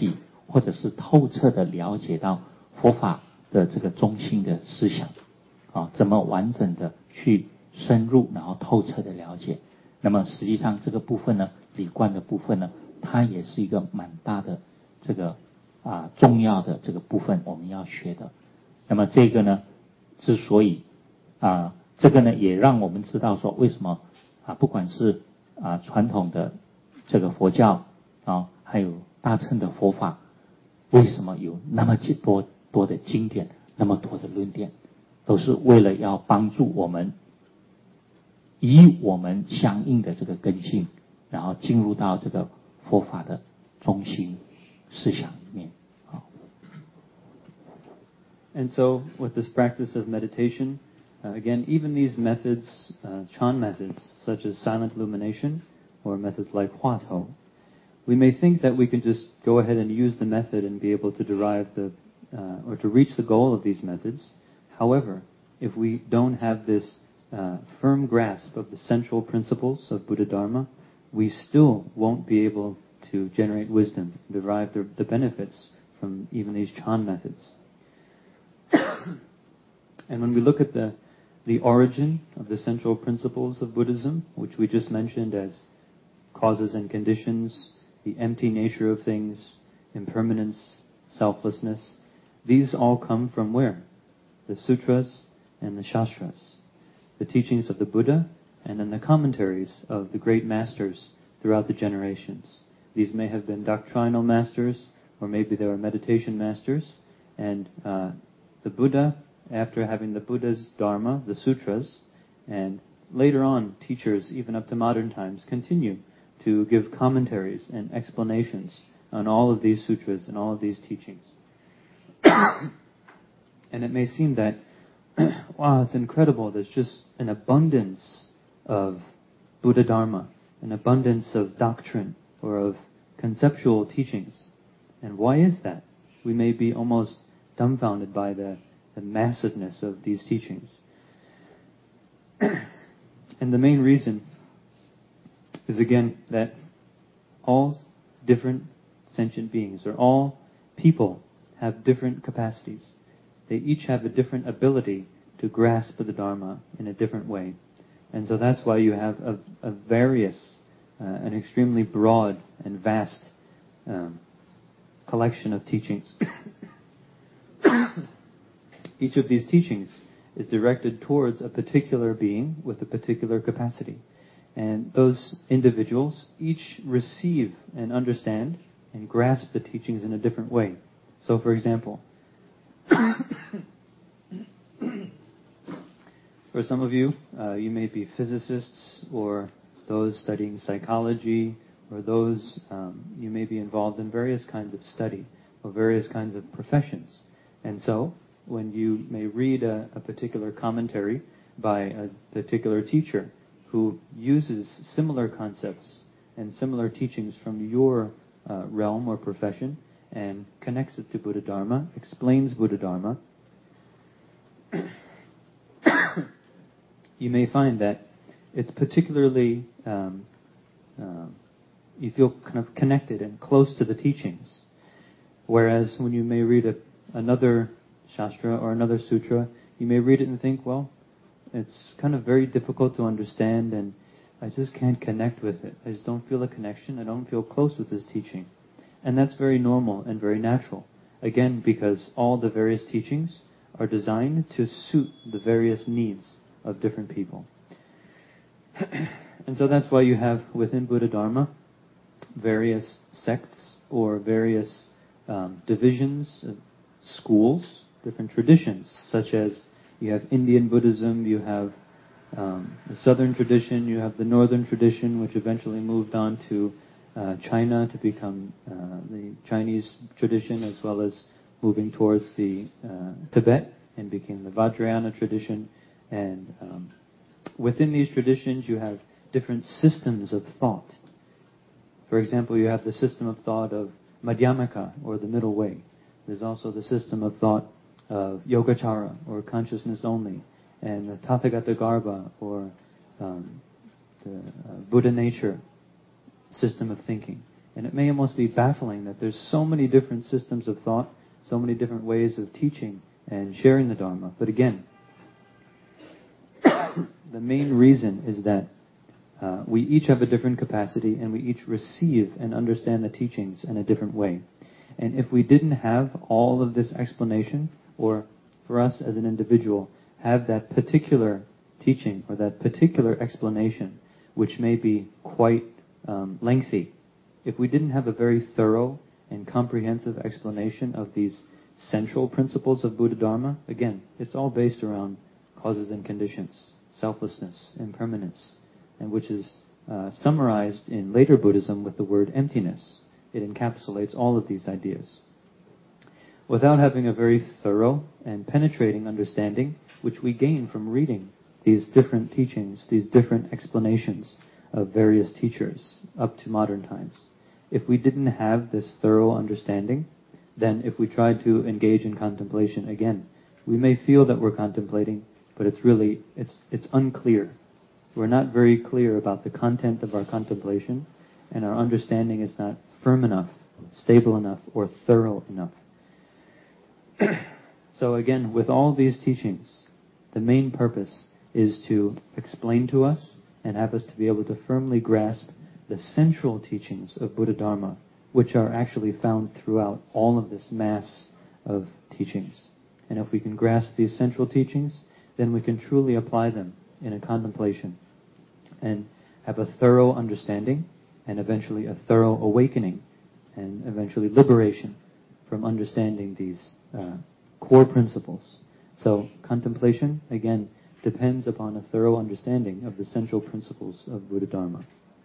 或者是透彻的了解到佛法的这个中心的思想怎么完整的去深入然后透彻的了解。那么实际上这个部分呢，理观的部分呢，它也是一个蛮大的这个重要的这个部分我们要学的。那么这个呢，之所以这个呢也让我们知道说为什么不管是传统的这个佛教还有大乘的佛法，为什么有那么多的经典，那么多的论点，都是为了要帮助我们以我们相应的这个根性，然后进入到这个佛法的中心思想里面。 And so, with this practice of meditation, again, even these methods, Chan methods, such as silent illumination, or methods like Huatou, we may think that we can just go ahead and use the method and be able to derive or to reach the goal of these methods. However, if we don't have this firm grasp of the central principles of Buddha Dharma, we still won't be able to generate wisdom, derive the benefits from even these Chan methods. And when we look at the origin of the central principles of Buddhism, which we just mentioned as causes and conditions, the empty nature of things, impermanence, selflessness, these all come from where? The sutras and the shastras, the teachings of the Buddha, and then the commentaries of the great masters throughout the generations. These may have been doctrinal masters, or maybe they were meditation masters, and the Buddha, after having the Buddha's Dharma, the sutras, and later on teachers, even up to modern times, continue to give commentaries and explanations on all of these sutras and all of these teachings. And it may seem that, wow, it's incredible, there's just an abundance of Buddha Dharma, an abundance of doctrine or of conceptual teachings. And why is that? We may be almost dumbfounded by the massiveness of these teachings. And the main reason is, again, that all different sentient beings, or all people, have different capacities. They each have a different ability to grasp the Dharma in a different way. And so that's why you have a various, an extremely broad and vast collection of teachings. Each of these teachings is directed towards a particular being with a particular capacity. And those individuals each receive and understand and grasp the teachings in a different way. So, for example, for some of you, you may be physicists, or those studying psychology, or those, you may be involved in various kinds of study, or various kinds of professions. And so, when you may read a particular commentary by a particular teacher who uses similar concepts and similar teachings from your realm or profession and connects it to Buddha Dharma, explains Buddha Dharma, you may find that it's particularly, you feel kind of connected and close to the teachings. Whereas when you may read another Shastra or another sutra, you may read it and think, well, it's kind of very difficult to understand and I just can't connect with it. I just don't feel a connection. I don't feel close with this teaching. And that's very normal and very natural. Again, because all the various teachings are designed to suit the various needs of different people. And so that's why you have within Buddha Dharma various sects or various divisions, schools, different traditions, such as you have Indian Buddhism, you have the southern tradition, you have the northern tradition, which eventually moved on to China to become the Chinese tradition, as well as moving towards the Tibet and became the Vajrayana tradition. And within these traditions you have different systems of thought. For example, you have the system of thought of Madhyamaka, or the middle way. There's also the system of thought of Yogacara, or consciousness only, and the Tathagata Garbha, or the Buddha nature system of thinking. And it may almost be baffling that there's so many different systems of thought, so many different ways of teaching and sharing the Dharma. But again, the main reason is that we each have a different capacity and we each receive and understand the teachings in a different way. And if we didn't have all of this explanation, or for us as an individual, have that particular teaching or that particular explanation, which may be quite lengthy, if we didn't have a very thorough and comprehensive explanation of these central principles of Buddha Dharma, again, it's all based around causes and conditions, selflessness, impermanence, and which is summarized in later Buddhism with the word emptiness. It encapsulates all of these ideas. Without having a very thorough and penetrating understanding, which we gain from reading these different teachings, these different explanations of various teachers up to modern times, if we didn't have this thorough understanding, then if we tried to engage in contemplation again, we may feel that we're contemplating, but it's unclear. We're not very clear about the content of our contemplation, and our understanding is not firm enough, stable enough, or thorough enough. So again, with all these teachings, the main purpose is to explain to us and have us to be able to firmly grasp the central teachings of Buddha Dharma, which are actually found throughout all of this mass of teachings. And if we can grasp these central teachings, then we can truly apply them in a contemplation and have a thorough understanding and eventually a thorough awakening and eventually liberation from understanding these core principles. So contemplation, again, depends upon a thorough understanding of the central principles of Buddha Dharma.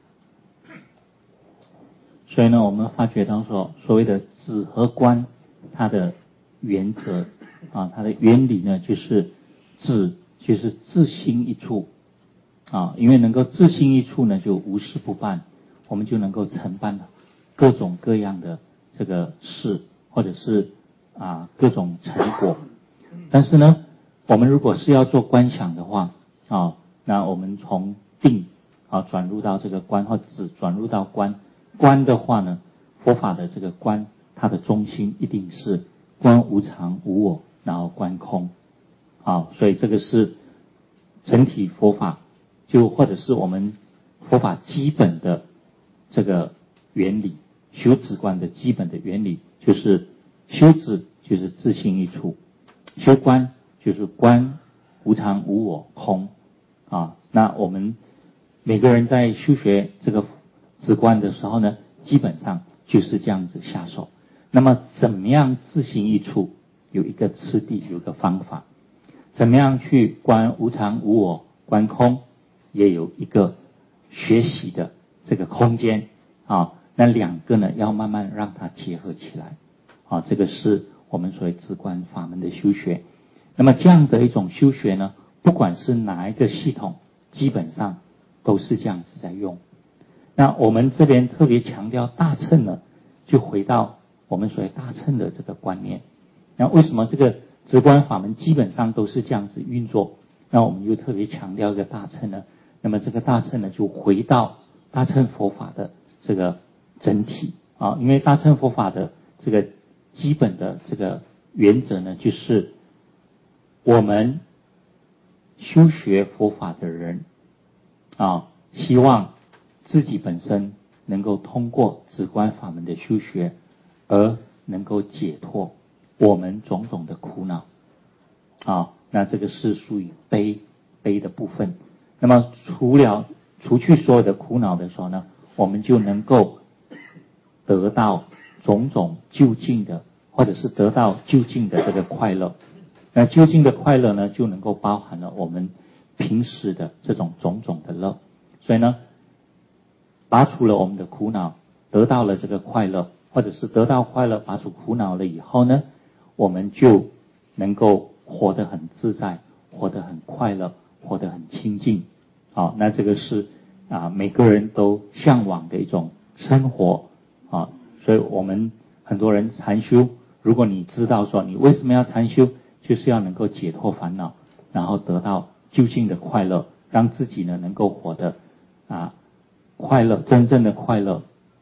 所以呢，我们发觉到说，所谓的止和观，它的原则它的原理呢，就是止，就是自心一处因为能够自心一处呢，就无事不办，我们就能够承办各种各样的这个事，或者是各种成果。但是呢，我们如果是要做观想的话那我们从定转入到这个观，或止转入到观。观的话呢，佛法的这个观，它的中心一定是观无常无我，然后观空所以这个是整体佛法，就或者是我们佛法基本的这个原理，修止观的基本的原理，就是修止就是自心一处，修观就是观无常无我空那我们每个人在修学这个止观的时候呢，基本上就是这样子下手。那么怎么样自心一处，有一个次第，有一个方法。怎么样去观无常无我，观空，也有一个学习的这个空间那两个呢，要慢慢让它结合起来这个是我们所谓止观法门的修学。那么这样的一种修学呢，不管是哪一个系统，基本上都是这样子在用。那我们这边特别强调大乘呢，就回到我们所谓大乘的这个观念。那为什么这个止观法门基本上都是这样子运作？那我们就特别强调一个大乘呢。那么这个大乘呢，就回到大乘佛法的这个整体因为大乘佛法的这个基本的这个原则呢，就是我们修学佛法的人希望自己本身能够通过止观法门的修学，而能够解脱我们种种的苦恼那这个是属于悲的部分。那么除去所有的苦恼的时候呢，我们就能够得到种种究竟的，或者是得到究竟的这个快乐。那究竟的快乐呢，就能够包含了我们平时的这种种种的乐。所以呢，拔除了我们的苦恼，得到了这个快乐，或者是得到快乐，拔除苦恼了以后呢，我们就能够活得很自在，活得很快乐，活得很清净那这个是每个人都向往的一种生活所以我们很多人禅修，如果你知道说你为什么要禅修，就是要能够解脱烦恼，然后得到究竟的快乐，让自己呢能够活得快乐，真正的快乐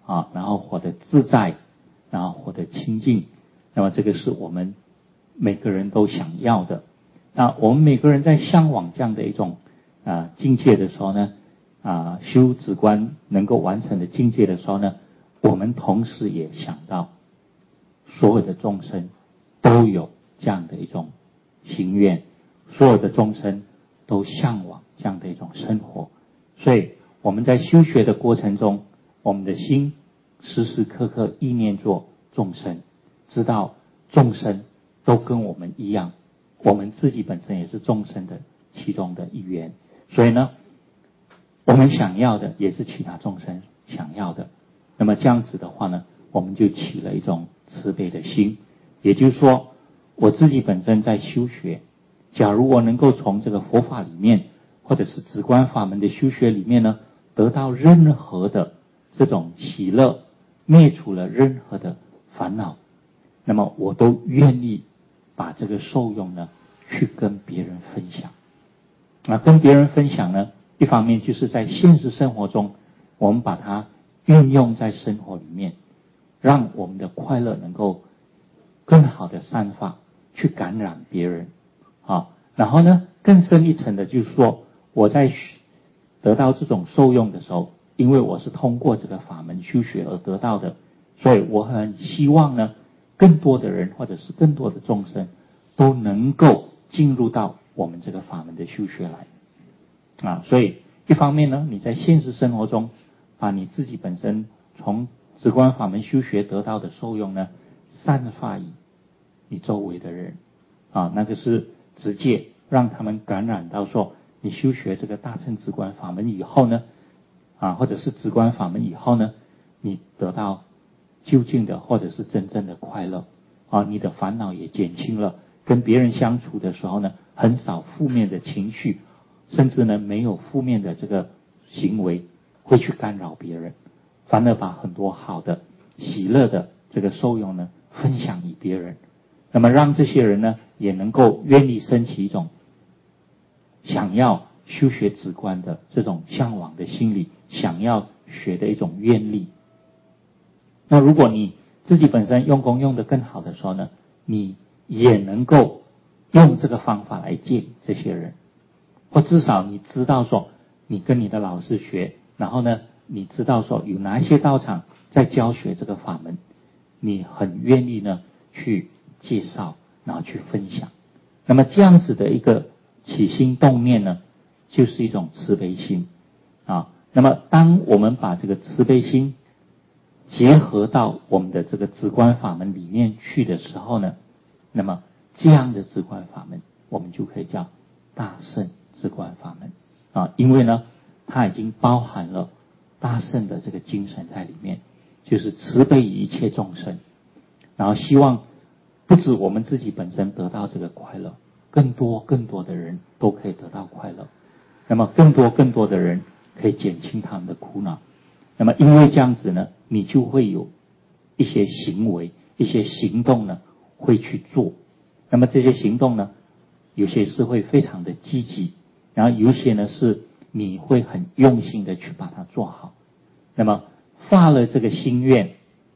然后活得自在，然后活得清净。那么这个是我们每个人都想要的。那我们每个人在向往这样的一种境界的时候呢，修止观能够完成的境界的时候呢，我们同时也想到所有的众生都有这样的一种心愿，所有的众生都向往这样的一种生活。所以我们在修学的过程中，我们的心时时刻刻意念做众生，知道众生都跟我们一样，我们自己本身也是众生的其中的一员。所以呢，我们想要的也是其他众生想要的。那么这样子的话呢，我们就起了一种慈悲的心。也就是说，我自己本身在修学，假如我能够从这个佛法里面，或者是止观法门的修学里面呢，得到任何的这种喜乐，灭除了任何的烦恼，那么我都愿意把这个受用呢去跟别人分享。那跟别人分享呢，一方面就是在现实生活中，我们把它运用在生活里面，让我们的快乐能够更好的散发，去感染别人。然后呢，更深一层的就是说，我在得到这种受用的时候，因为我是通过这个法门修学而得到的，所以我很希望呢，更多的人或者是更多的众生都能够进入到我们这个法门的修学来。所以一方面呢，你在现实生活中把你自己本身从止观法门修学得到的受用呢，散发于你周围的人，那个是直接让他们感染到说，你修学这个大乘止观法门以后呢，或者是止观法门以后呢，你得到究竟的或者是真正的快乐，你的烦恼也减轻了，跟别人相处的时候呢，很少负面的情绪，甚至呢没有负面的这个行为会去干扰别人，反而把很多好的喜乐的这个受用呢分享给别人。那么让这些人呢也能够愿意升起一种想要修学止观的这种向往的心理，想要学的一种愿力。那如果你自己本身用功用得更好的时候呢，你也能够用这个方法来借这些人，或至少你知道说你跟你的老师学，然后呢你知道说有哪一些道场在教学这个法门，你很愿意呢去介绍，然后去分享。那么这样子的一个起心动念呢，就是一种慈悲心。那么当我们把这个慈悲心结合到我们的这个止观法门里面去的时候呢，那么这样的止观法门我们就可以叫大乘止观法门。因为呢它已经包含了大乘的这个精神在里面，就是慈悲一切众生，然后希望不止我们自己本身得到这个快乐，更多的人都可以得到快乐，那么更多的人可以减轻他们的苦恼。那么因为这样子呢，你就会有一些行为，一些行动呢会去做。那么这些行动呢，有些是会非常的积极，然后有些呢是你会很用心的去把它做好。那么发了这个心愿，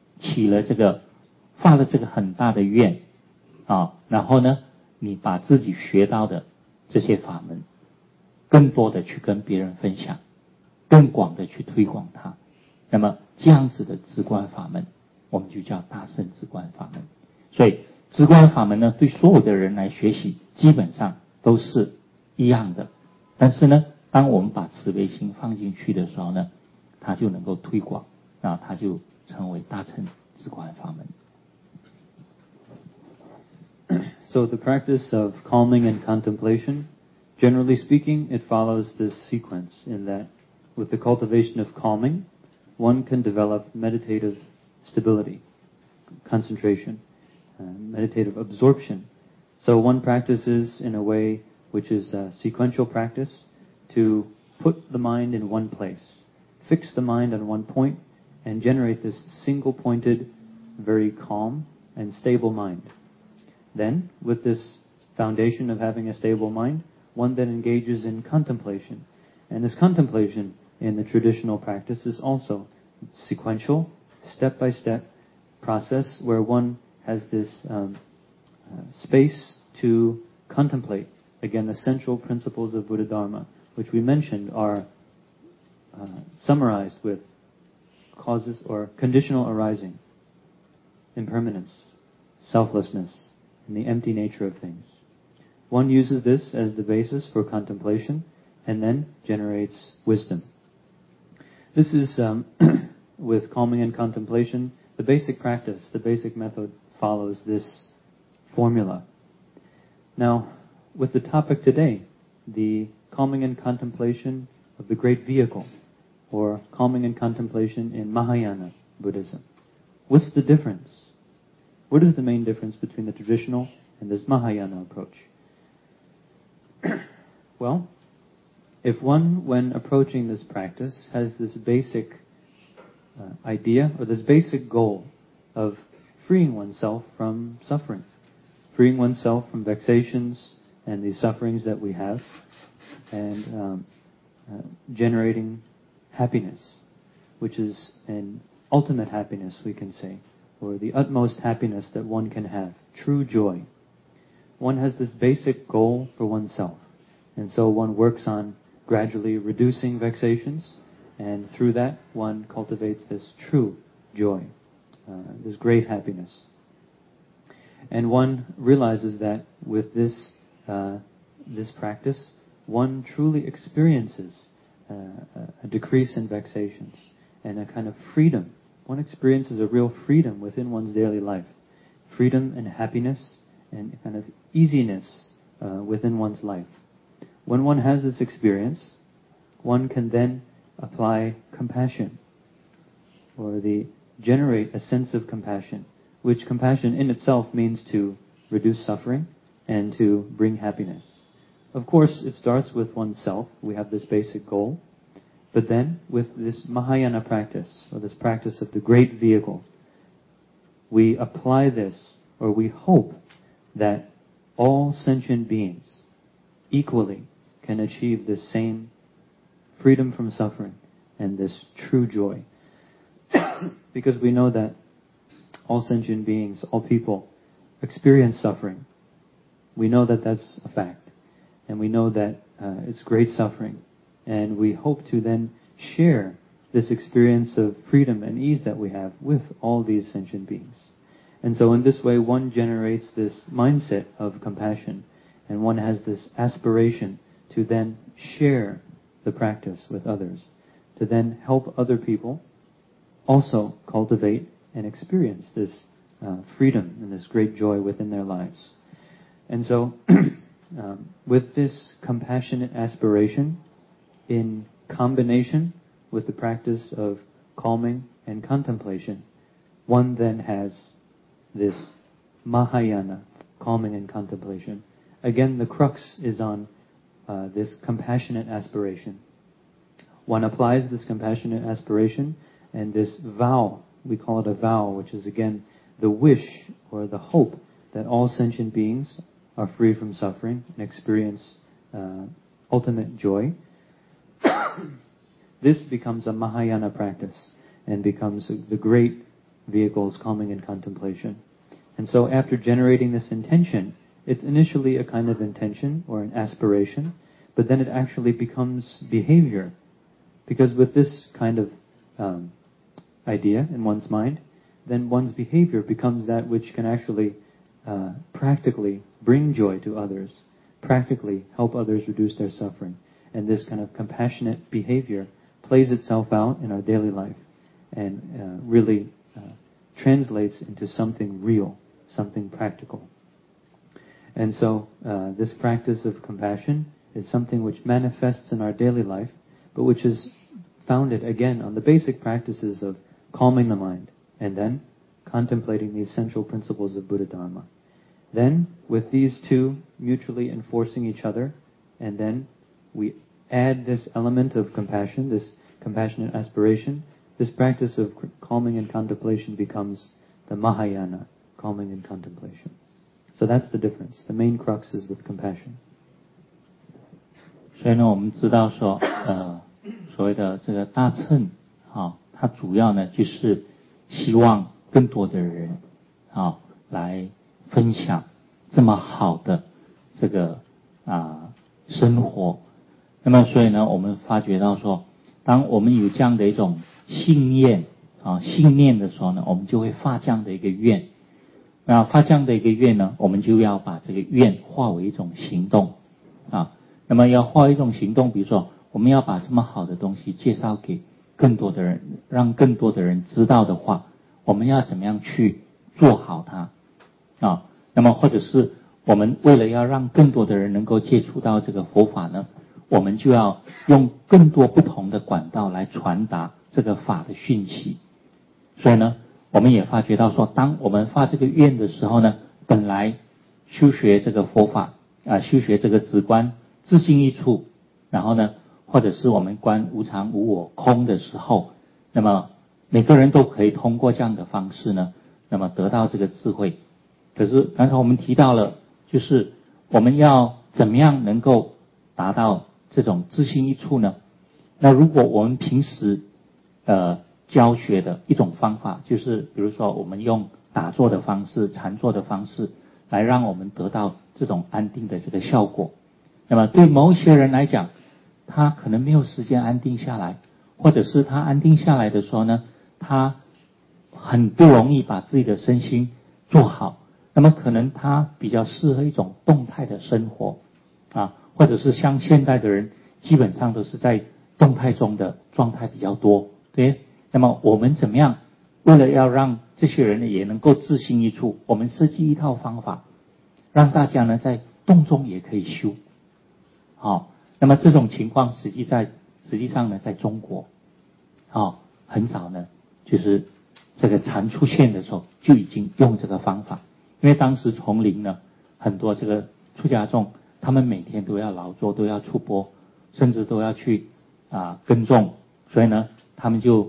发了这个很大的愿，然后呢你把自己学到的这些法门更多的去跟别人分享，更广的去推广它，那么这样子的止观法门我们就叫大乘止观法门。所以止观法门呢，对所有的人来学习基本上都是一样的，但是呢当我们把慈悲心放进去的时候呢，它就能够推广，它就成为大乘止观法门。 So the practice of calming and contemplation, generally speaking, it follows this sequence in that with the cultivation of calming, one can develop meditative stability, concentration, meditative absorption. So one practices in a way which is a sequential practice to put the mind in one place, fix the mind on one point, and generate this single-pointed, very calm and stable mind. Then, with this foundation of having a stable mind, one then engages in contemplation. And this contemplation in the traditional practice is also sequential, step-by-step process where one has this space to contemplate, again, the central principles of Buddha Dharma, which we mentioned are summarized with causes or conditional arising, impermanence, selflessness, and the empty nature of things. One uses this as the basis for contemplation and then generates wisdom. This is, with calming and contemplation, the basic practice, the basic method follows this formula. Now, with the topic today, the calming and contemplation of the great vehicle, or calming and contemplation in Mahayana Buddhism. What's the difference? What is the main difference between the traditional and this Mahayana approach? Well, if one, when approaching this practice, has this basic idea or this basic goal of freeing oneself from suffering, freeing oneself from vexations and the sufferings that we have, and generating happiness, which is an ultimate happiness, we can say, or the utmost happiness that one can have, true joy. One has this basic goal for oneself, and so one works on gradually reducing vexations, and through that one cultivates this true joy, this great happiness. And one realizes that with this practice, one truly experiences a decrease in vexations and a kind of freedom. One experiences a real freedom within one's daily life, freedom and happiness and kind of easiness within one's life. When one has this experience, one can then apply compassion, or generate a sense of compassion, which compassion in itself means to reduce suffering and to bring happiness. Of course, it starts with oneself. We have this basic goal. But then, with this Mahayana practice, or this practice of the great vehicle, we apply this, or we hope that all sentient beings equally can achieve this same freedom from suffering and this true joy. Because we know that all sentient beings, all people, experience suffering. We know that that's a fact. And we know that it's great suffering. And we hope to then share this experience of freedom and ease that we have with all these sentient beings. And so in this way, one generates this mindset of compassion, and one has this aspiration to then share the practice with others, to then help other people also cultivate and experience this freedom and this great joy within their lives. And so, with this compassionate aspiration, in combination with the practice of calming and contemplation, one then has this Mahayana, calming and contemplation. Again, the crux is on this compassionate aspiration. One applies this compassionate aspiration and this vow, we call it a vow, which is again the wish or the hope that all sentient beings are free from suffering and experience ultimate joy. This becomes a Mahayana practice and becomes the great vehicles calming and contemplation. And so after generating this intention, it's initially a kind of intention or an aspiration, but then it actually becomes behavior. Because with this kind of idea in one's mind, then one's behavior becomes that which can actually practically bring joy to others, practically help others reduce their suffering. And this kind of compassionate behavior plays itself out in our daily life and really translates into something real, something practical. And so this practice of compassion is something which manifests in our daily life, but which is founded again on the basic practices of calming the mind and then contemplating the essential principles of Buddha Dharma. Then, with these two mutually enforcing each other, and then we add this element of compassion, this compassionate aspiration, this practice of calming and contemplation becomes the Mahayana, calming and contemplation. So that's the difference. The main crux is with compassion. 所以呢，我们知道说，所谓的这个大乘，它主要呢就是希望更多的人来分享这么好的这个生活。那么所以呢，我们发觉到说，当我们有这样的一种信念的时候呢，我们就会发这样的一个愿。那发这样的一个愿呢，我们就要把这个愿化为一种行动那么要化为一种行动，比如说我们要把这么好的东西介绍给更多的人，让更多的人知道的话，我们要怎么样去做好它那么或者是我们为了要让更多的人能够接触到这个佛法呢，我们就要用更多不同的管道来传达这个法的讯息。所以呢，我们也发觉到说，当我们发这个愿的时候呢，本来修学这个佛法修学这个止观自性一处，然后呢或者是我们观无常无我空的时候，那么每个人都可以通过这样的方式呢，那么得到这个智慧。可是刚才我们提到了，就是我们要怎么样能够达到这种自性一处呢？那如果我们平时教学的一种方法，就是比如说我们用打坐的方式、禅坐的方式来让我们得到这种安定的这个效果。那么对某一些人来讲，他可能没有时间安定下来，或者是他安定下来的时候呢，他很不容易把自己的身心做好，那么可能他比较适合一种动态的生活或者是像现代的人基本上都是在动态中的状态比较多，对。那么我们怎么样为了要让这些人呢也能够自性一处，我们设计一套方法，让大家呢在动中也可以修那么这种情况实际上呢，在中国很早呢，就是这个禅出现的时候就已经用这个方法。因为当时丛林呢，很多这个出家众，他们每天都要劳作，都要出钵，甚至都要去耕种，所以呢，他们就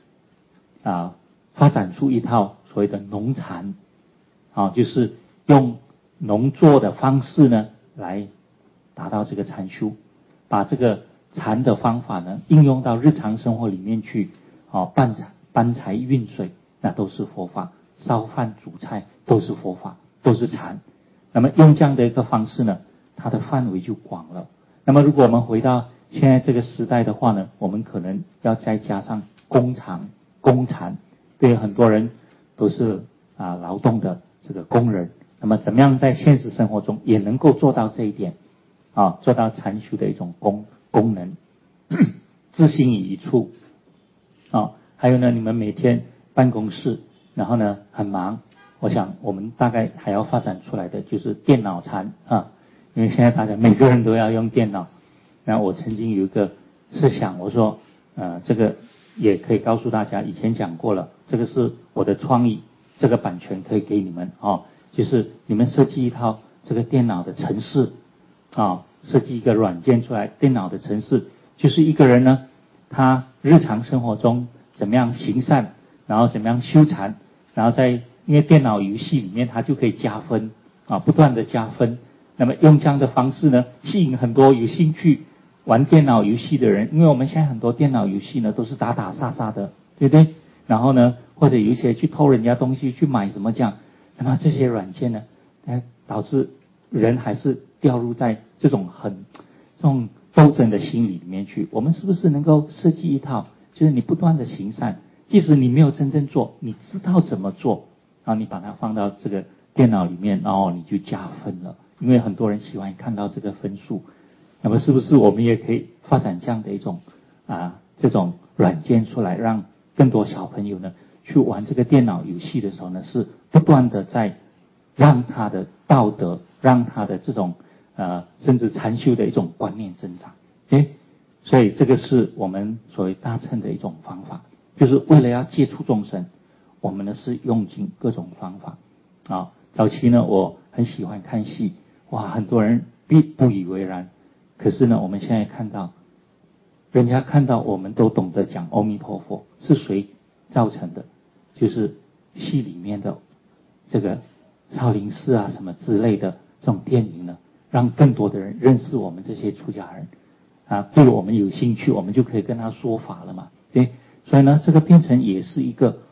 发展出一套所谓的农禅就是用农作的方式呢来达到这个禅修，把这个禅的方法呢应用到日常生活里面去搬柴运水，那都是佛法，烧饭煮菜都是佛法，都是禅。那么用这样的一个方式呢，它的范围就广了。那么如果我们回到现在这个时代的话呢，我们可能要再加上工厂、工禅，对很多人都是劳动的这个工人，那么怎么样在现实生活中也能够做到这一点做到禅修的一种功能自性以一处还有呢，你们每天办公室然后呢很忙，我想我们大概还要发展出来的就是电脑禅因为现在大家每个人都要用电脑。那我曾经有一个设想，我说这个也可以告诉大家，以前讲过了，这个是我的创意，这个版权可以给你们就是你们设计一套这个电脑的程式设计一个软件出来，电脑的程式就是一个人呢，他日常生活中怎么样行善，然后怎么样修禅，然后因为电脑游戏里面它就可以加分不断的加分。那么用这样的方式呢，吸引很多有兴趣玩电脑游戏的人，因为我们现在很多电脑游戏呢都是打打杀杀的，对不对？然后呢，或者有一些去偷人家东西去买什么这样，那么这些软件呢，导致人还是掉入在这种斗争的心理里面去。我们是不是能够设计一套，就是你不断的行善，即使你没有真正做，你知道怎么做，然后你把它放到这个电脑里面，然后你就加分了。因为很多人喜欢看到这个分数，那么是不是我们也可以发展这样的一种这种软件出来，让更多小朋友呢去玩这个电脑游戏的时候呢，是不断的在让他的道德，让他的这种甚至禅修的一种观念增长。所以这个是我们所谓大乘的一种方法，就是为了要接触众生，我们呢是用尽各种方法早期呢我很喜欢看戏，很多人不以为然，可是呢我们现在看到人家看到我们都懂得讲阿弥陀佛，是谁造成的？就是戏里面的这个少林寺什么之类的这种电影呢，让更多的人认识我们这些出家人对我们有兴趣，我们就可以跟他说法了嘛。所以呢这个变成也是一个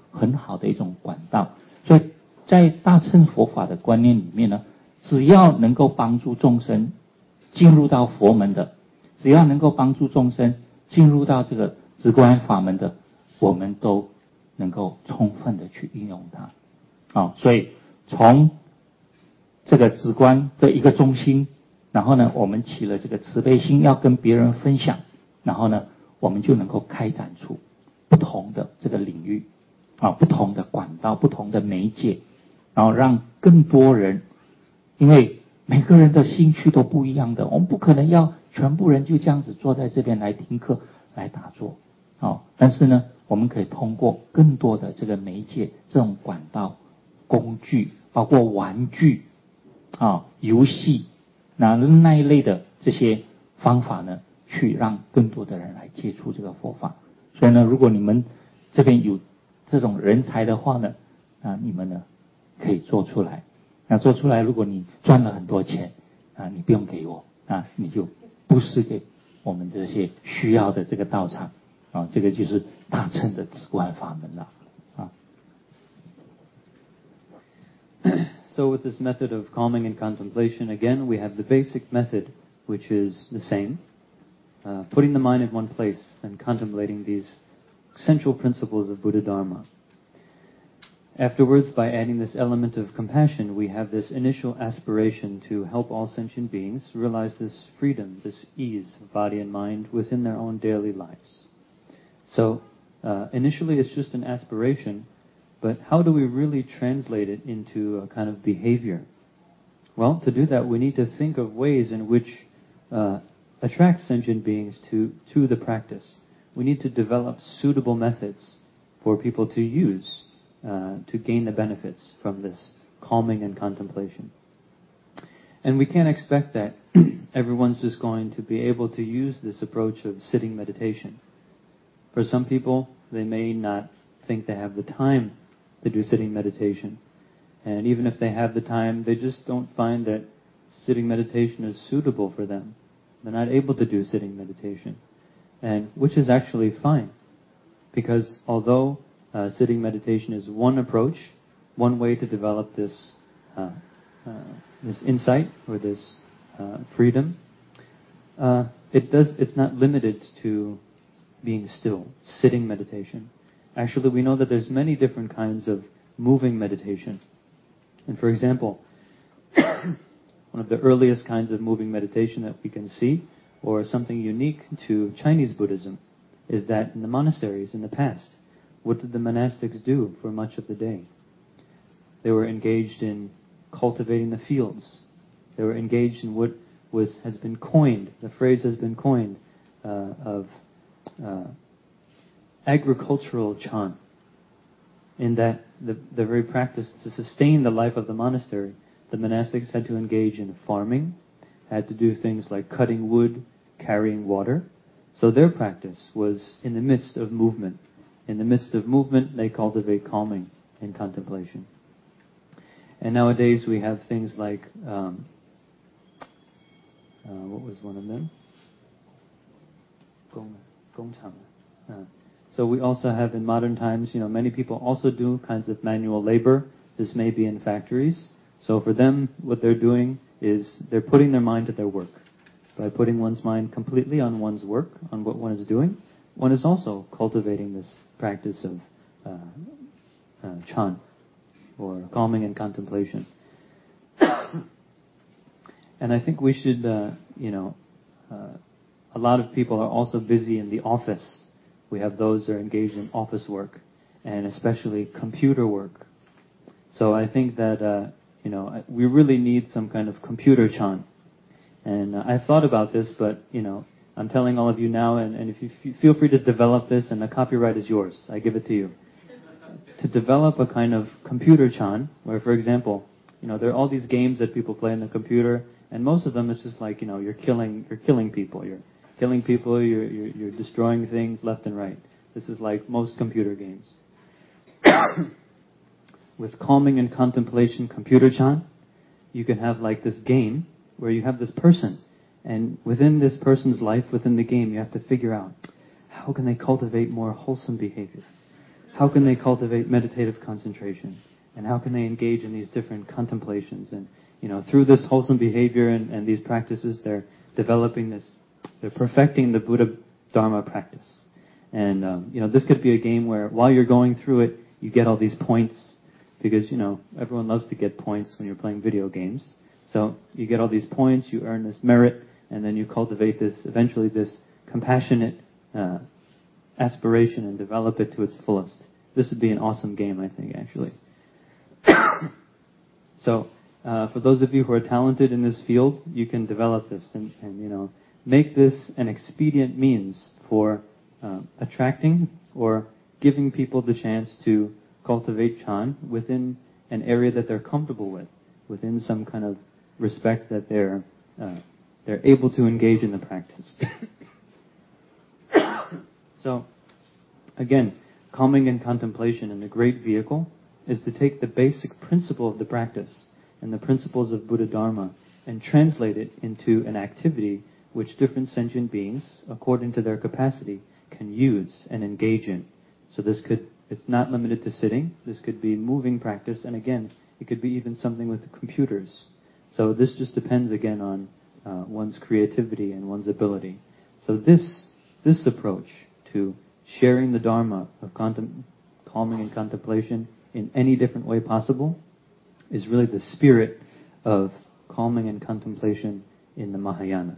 很好的一种管道。所以在大乘佛法的观念里面呢，只要能够帮助众生进入到佛门的，只要能够帮助众生进入到这个止观法门的，我们都能够充分的去运用它。所以从这个止观的一个中心，然后呢，我们起了这个慈悲心，要跟别人分享，然后呢，我们就能够开展出不同的这个领域，不同的管道，不同的媒介，然后让更多人，因为每个人的兴趣都不一样的，我们不可能要全部人就这样子坐在这边来听课来打坐。但是呢，我们可以通过更多的这个媒介，这种管道、工具，包括玩具、游戏，那一类的这些方法呢，去让更多的人来接触这个佛法。所以呢，如果你们这边有这种人才的话呢，你们呢可以做出来。那做出来，如果你赚了很多钱，你不用给我，你就布施给我们这些需要的这个道场。这个就是大乘的止观法门了。 So with this method of calming and contemplation, again, we have the basic method, which is the same. Putting the mind in one place and contemplating these central principles of Buddha Dharma. Afterwards, by adding this element of compassion, we have this initial aspiration to help all sentient beings realize this freedom, this ease of body and mind within their own daily lives. So, initially it's just an aspiration, but how do we really translate it into a kind of behavior? Well, to do that, we need to think of ways in which attract sentient beings to the practice. We need to develop suitable methods for people to use to gain the benefits from this calming and contemplation. And we can't expect that everyone's just going to be able to use this approach of sitting meditation. For some people, they may not think they have the time to do sitting meditation. And even if they have the time, they just don't find that sitting meditation is suitable for them. They're not able to do sitting meditation. And which is actually fine. Because although sitting meditation is one approach, one way to develop this this insight or this freedom, it's not limited to being still, sitting meditation. Actually, we know that there's many different kinds of moving meditation. And for example, one of the earliest kinds of moving meditation that we can see, or something unique to Chinese Buddhism, is that in the monasteries in the past, what did the monastics do for much of the day? They were engaged in cultivating the fields. They were engaged in what has been coined, the phrase has been coined, of agricultural chan, in that the very practice to sustain the life of the monastery, the monastics had to engage in farming, had to do things like cutting wood, carrying water. So their practice was in the midst of movement. In the midst of movement, they cultivate calming and contemplation. And nowadays we have things like, what was one of them? Gongchang. So we also have in modern times, many people also do kinds of manual labor. This may be in factories. So for them, what they're doing is they're putting their mind to their work. By putting one's mind completely on one's work, on what one is doing, one is also cultivating this practice of chan, or calming and contemplation. And I think we should, a lot of people are also busy in the office. We have those that are engaged in office work, and especially computer work. So I think that, we really need some kind of computer chan. And I've thought about this, but, I'm telling all of you now, and if you feel free to develop this, and the copyright is yours. I give it to you. To develop a kind of computer chan, where, for example, there are all these games that people play on the computer, and most of them is just like, you're killing people. You're killing people, you're destroying things left and right. This is like most computer games. With calming and contemplation computer chan, you can have like this game where you have this person, and within this person's life, within the game, you have to figure out how can they cultivate more wholesome behavior? how can they cultivate meditative concentration? And how can they engage in these different contemplations? And, through this wholesome behavior and these practices, they're developing this, they're perfecting the Buddha Dharma practice. And, this could be a game where while you're going through it, you get all these points because, everyone loves to get points when you're playing video games. So you get all these points, you earn this merit, and then you cultivate eventually this compassionate aspiration and develop it to its fullest. This would be an awesome game, I think, actually. So, for those of you who are talented in this field, you can develop this and make this an expedient means for attracting or giving people the chance to cultivate Chan within an area that they're comfortable with, within some kind of respect that they're able to engage in the practice. So, again, calming and contemplation in the great vehicle is to take the basic principle of the practice and the principles of Buddha Dharma and translate it into an activity which different sentient beings, according to their capacity, can use and engage in. So it's not limited to sitting. This could be moving practice, and again, it could be even something with the computers. So this just depends again on one's creativity and one's ability. So this approach to sharing the Dharma of calming and contemplation in any different way possible is really the spirit of calming and contemplation in the Mahayana.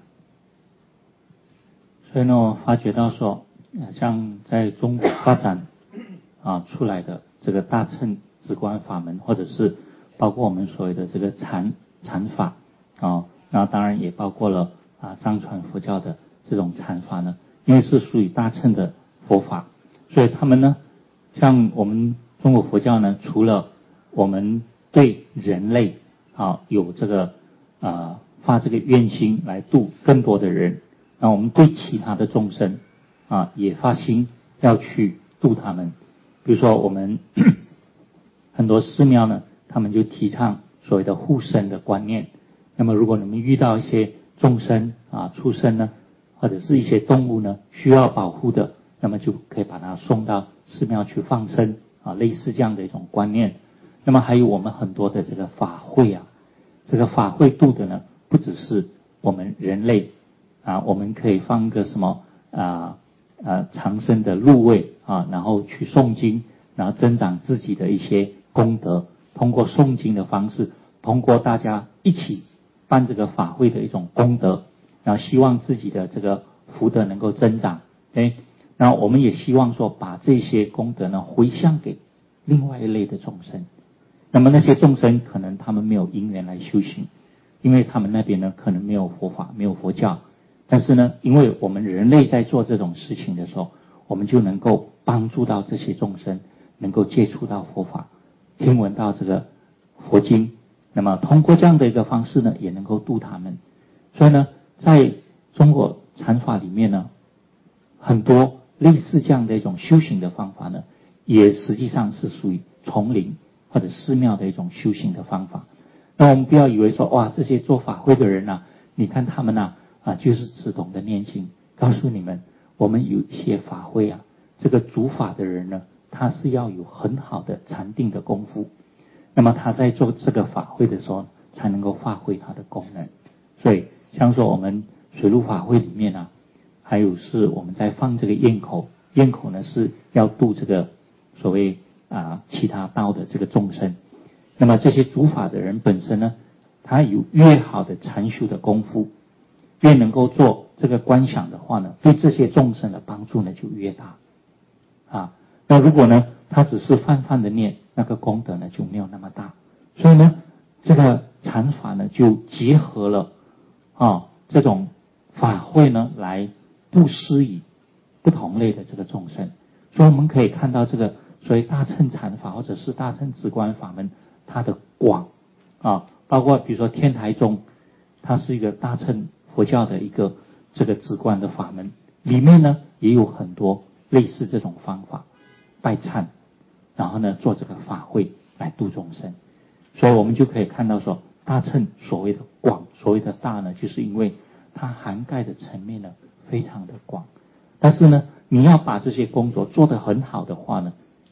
所以呢，我发觉到说，像在中国发展出来的这个大乘止观法门，或者是包括我们所谓的这个禅法那当然也包括了藏传佛教的这种禅法呢，因为是属于大乘的佛法，所以他们呢，像我们中国佛教呢，除了我们对人类有这个发这个愿心来度更多的人，那我们对其他的众生也发心要去度他们。比如说我们很多寺庙呢，他们就提倡所谓的护生的观念。那么如果你们遇到一些众生畜生呢，或者是一些动物呢需要保护的，那么就可以把它送到寺庙去放生类似这样的一种观念。那么还有我们很多的这个法会这个法会度的呢，不只是我们人类我们可以放个什么长生的鹿味然后去诵经，然后增长自己的一些功德，通过诵经的方式，通过大家一起办这个法会的一种功德，然后希望自己的这个福德能够增长。然后我们也希望说把这些功德呢回向给另外一类的众生。那么那些众生可能他们没有因缘来修行，因为他们那边呢可能没有佛法，没有佛教，但是呢，因为我们人类在做这种事情的时候，我们就能够帮助到这些众生能够接触到佛法，听闻到这个佛经，那么通过这样的一个方式呢，也能够度他们。所以呢，在中国禅法里面呢，很多类似这样的一种修行的方法呢，也实际上是属于丛林或者寺庙的一种修行的方法。那我们不要以为说哇，这些做法会的人你看他们就是只懂得念经。告诉你们，我们有一些法会这个主法的人呢，他是要有很好的禅定的功夫，那么他在做这个法会的时候才能够发挥他的功能。所以像说我们水陆法会里面还有是我们在放这个焰口，焰口呢是要度这个所谓其他道的这个众生。那么这些主法的人本身呢，他有越好的禅修的功夫，越能够做这个观想的话呢，对这些众生的帮助呢就越大那如果呢他只是泛泛的念，那个功德呢就没有那么大。所以呢这个禅法呢就结合了这种法会呢来布施于不同类的这个众生。所以我们可以看到这个所谓大乘禅法或者是大乘止观法门，它的广包括比如说天台宗，它是一个大乘佛教的一个这个止观的法门，里面呢也有很多类似这种方法，拜忏，然后呢做这个法会来度众生。所以我们就可以看到说，大乘所谓的广，所谓的大呢，就是因为它涵盖的层面呢非常的广。但是呢，你要把这些工作做得很好的话呢，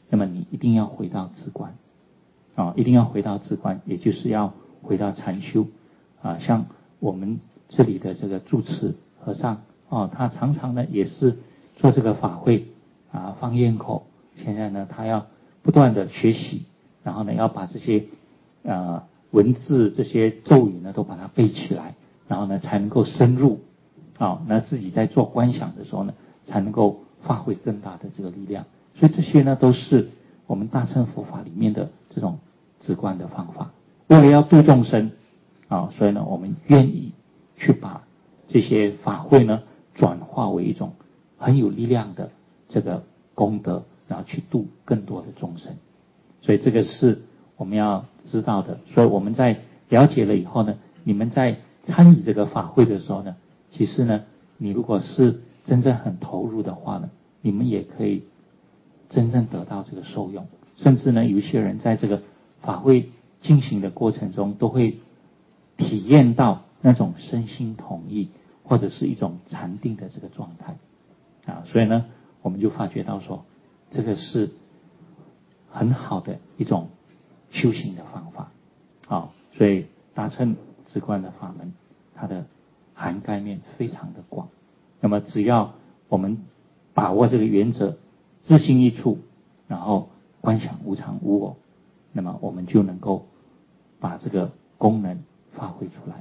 那么你一定要回到止观一定要回到止观，也就是要回到禅修像我们这里的这个住持和尚他常常呢也是做这个法会放焰口，现在呢他要不断的学习，然后呢要把这些文字这些咒语呢都把它背起来，然后呢才能够深入那自己在做观想的时候呢才能够发挥更大的这个力量。所以这些呢都是我们大乘佛法里面的这种止观的方法。为了要度众生所以呢我们愿意去把这些法会呢转化为一种很有力量的这个功德，然后去度更多的众生。所以这个是我们要知道的。所以我们在了解了以后呢，你们在参与这个法会的时候呢，其实呢你如果是真正很投入的话呢，你们也可以真正得到这个受用。甚至呢有一些人在这个法会进行的过程中都会体验到那种身心统一，或者是一种禅定的这个状态所以呢我们就发觉到说这个是很好的一种修行的方法所以大乘止观的法门它的涵盖面非常的广。那么只要我们把握这个原则，自心一处，然后观想无常无我，那么我们就能够把这个功能发挥出来。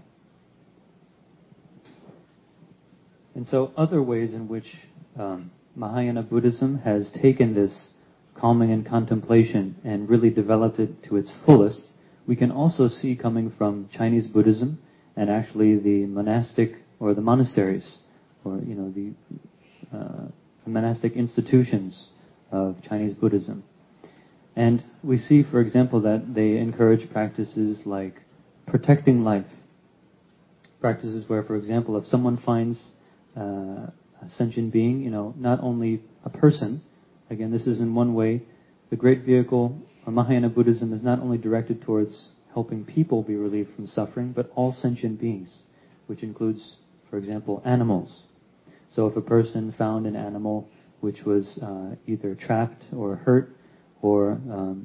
And so other ways in which Mahayana Buddhism has taken this calming and contemplation and really developed it to its fullest, we can also see coming from Chinese Buddhism and actually the monastic or the monasteries or the monastic institutions of Chinese Buddhism. And we see, for example, that they encourage practices like protecting life. Practices where, for example, if someone finds a sentient being, not only a person, again, this is in one way, the great vehicle of Mahayana Buddhism is not only directed towards helping people be relieved from suffering, but all sentient beings, which includes, for example, animals. So if a person found an animal which was either trapped or hurt or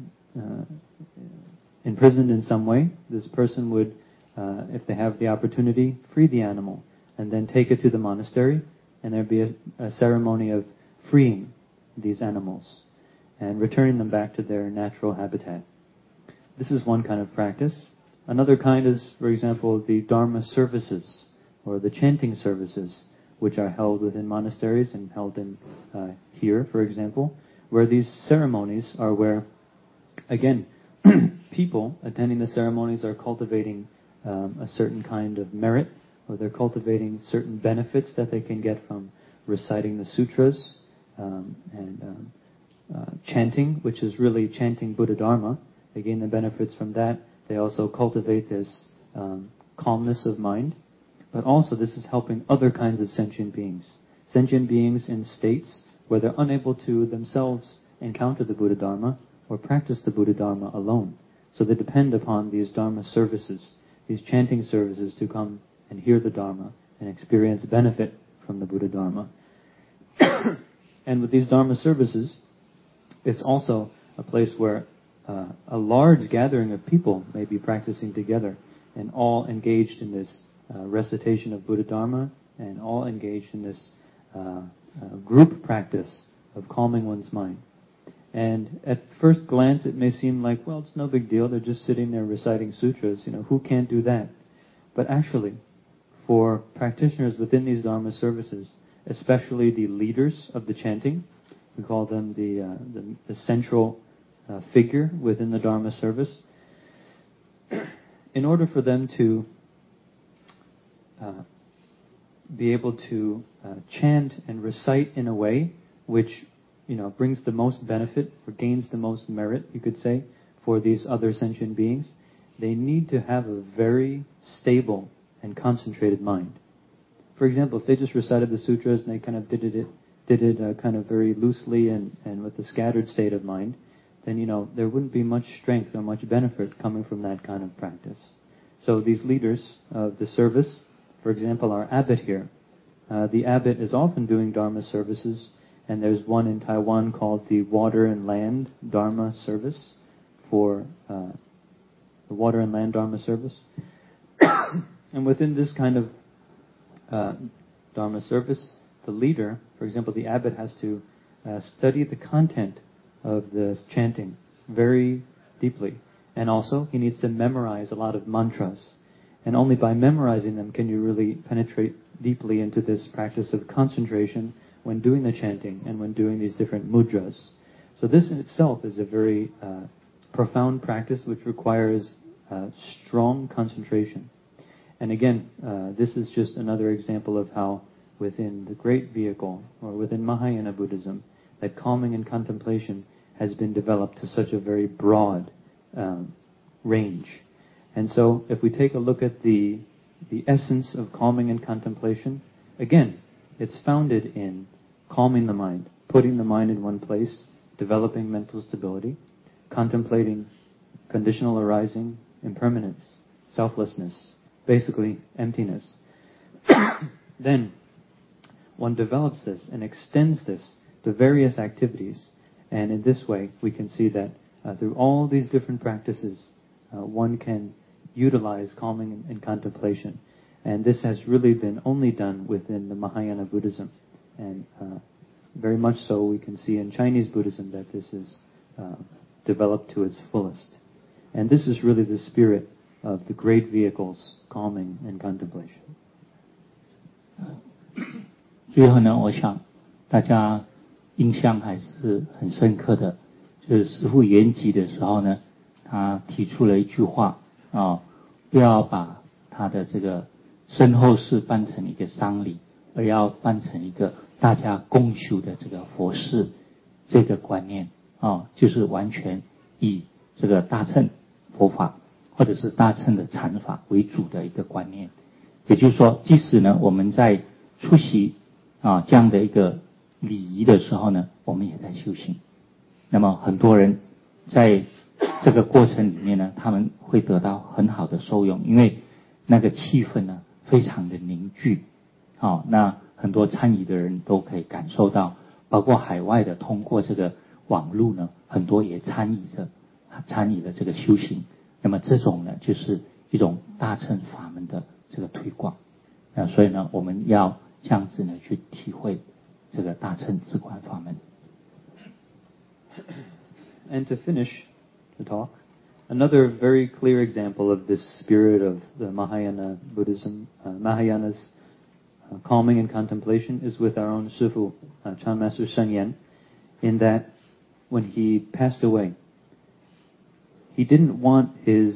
imprisoned in some way, this person would, if they have the opportunity, free the animal and then take it to the monastery, and there'd be a ceremony of freeing these animals and returning them back to their natural habitat. This is one kind of practice. Another kind is, for example, the Dharma services or the chanting services, which are held within monasteries and held in here, for example, where these ceremonies are where, again, people attending the ceremonies are cultivating a certain kind of merit, or they're cultivating certain benefits that they can get from reciting the sutras and chanting, which is really chanting Buddha Dharma. They gain the benefits from that. They also cultivate this calmness of mind. But also this is helping other kinds of sentient beings. Sentient beings in states where they're unable to themselves encounter the Buddha Dharma or practice the Buddha Dharma alone. So they depend upon these Dharma services, these chanting services, to come and hear the Dharma and experience benefit from the Buddha Dharma. And with these Dharma services, it's also a place where a large gathering of people may be practicing together and all engaged in this recitation of Buddha Dharma and all engaged in this group practice of calming one's mind. And at first glance it may seem like, well, it's no big deal, they're just sitting there reciting sutras, who can't do that? But actually, for practitioners within these Dharma services, especially the leaders of the chanting, we call them the central figure within the Dharma service, in order for them to be able to chant and recite in a way which brings the most benefit or gains the most merit, you could say, for these other sentient beings, they need to have a very stable and concentrated mind. For example, if they just recited the sutras and they kind of did it kind of very loosely and with a scattered state of mind, then there wouldn't be much strength or much benefit coming from that kind of practice. So these leaders of the service, for example, our abbot here, the abbot is often doing Dharma services And there's one in Taiwan called the Water and Land Dharma Service for the Water and Land Dharma Service. And within this kind of Dharma service, the leader, for example, the abbot has to study the content of the chanting very deeply. And also, he needs to memorize a lot of mantras. And only by memorizing them can you really penetrate deeply into this practice of concentration when doing the chanting and when doing these different mudras. So this in itself is a very profound practice which requires strong concentration. And again, this is just another example of how within the great vehicle, or within Mahayana Buddhism, that calming and contemplation has been developed to such a very broad range. And so, if we take a look at the essence of calming and contemplation, again, it's founded in calming the mind, putting the mind in one place, developing mental stability, contemplating conditional arising, impermanence, selflessness, basically emptiness. Then, one develops this and extends this to various activities. And in this way, we can see that through all these different practices, one can utilize calming and contemplation. And this has really been only done within the Mahayana Buddhism. And very much so we can see in Chinese Buddhism that this is developed to its fullest. And this is really the spirit of the great vehicles, calming and contemplation. 最后呢，我想大家印象还是很深刻的，就是师父圆寂的时候呢，他提出了一句话不要把他的这个身后事办成一个丧礼，而要办成一个大家共修的这个佛事，这个观念就是完全以这个大乘佛法或者是大乘的禅法为主的一个观念。也就是说，即使呢我们在出席这样的一个礼仪的时候呢，我们也在修行。那么很多人在这个过程里面呢，他们会得到很好的受用，因为那个气氛呢非常的凝聚。那很多参与的人都可以感受到，包括海外的通过这个网络呢，很多也参与了这个修行。那么这种呢，就是一种大乘法门的这个推广。那所以呢，我们要这样子呢去体会这个大乘止观法门。 And to finish the talk, another very clear example of this spirit of the Mahayana Buddhism, Mahayana's calming and contemplation is with our own Shifu, Chan Master Shen Yan, in that when he passed away, he didn't want his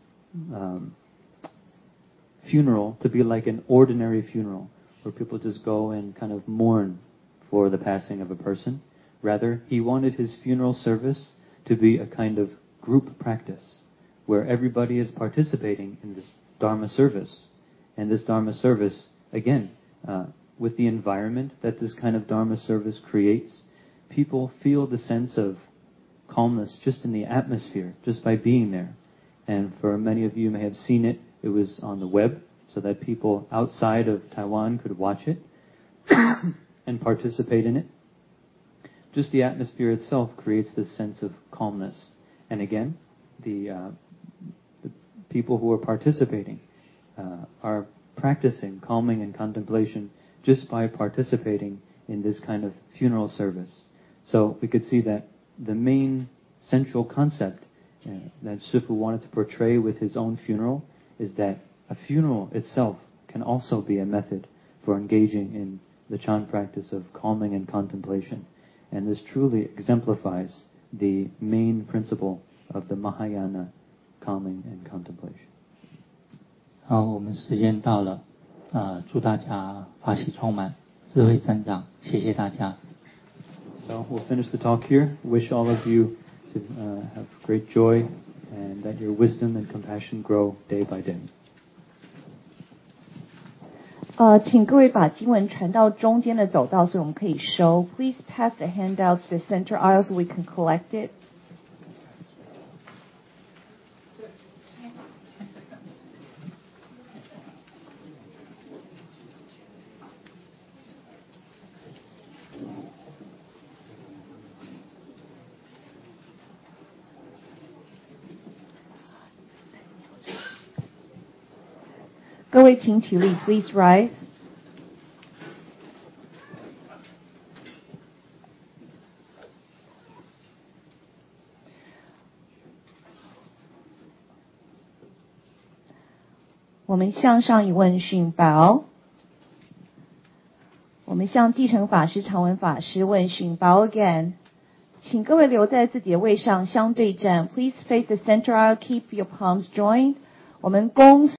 funeral to be like an ordinary funeral, where people just go and kind of mourn for the passing of a person. Rather, he wanted his funeral service to be a kind of group practice, where everybody is participating in this Dharma service. And this Dharma service, again, with the environment that this kind of Dharma service creates, people feel the sense of calmness just in the atmosphere, just by being there. And for many of you may have seen it, it was on the web, so that people outside of Taiwan could watch it and participate in it. Just the atmosphere itself creates this sense of calmness. And again, the people who are participating are practicing calming and contemplation just by participating in this kind of funeral service. So we could see that the main central concept that Shifu wanted to portray with his own funeral is that a funeral itself can also be a method for engaging in the Chan practice of calming and contemplation. And this truly exemplifies the main principle of the Mahayana calming and contemplation. 好，我们时间到了，祝大家法喜充满，智慧增长，谢谢大家。 So we'll finish the talk here. Wish all of you to have great joy and that your wisdom and compassion grow day by day. 请各位把经文传到中间的走道，所以我们可以收。Please pass the handout to the center aisle so we can collect it. 各位请起立 ，Please rise。我们向上一问讯 bow。我们向继承法师常文法师问讯 bow again。请各位留在自己的位上相对站 ，Please face the center aisle, keep your palms joined。我们恭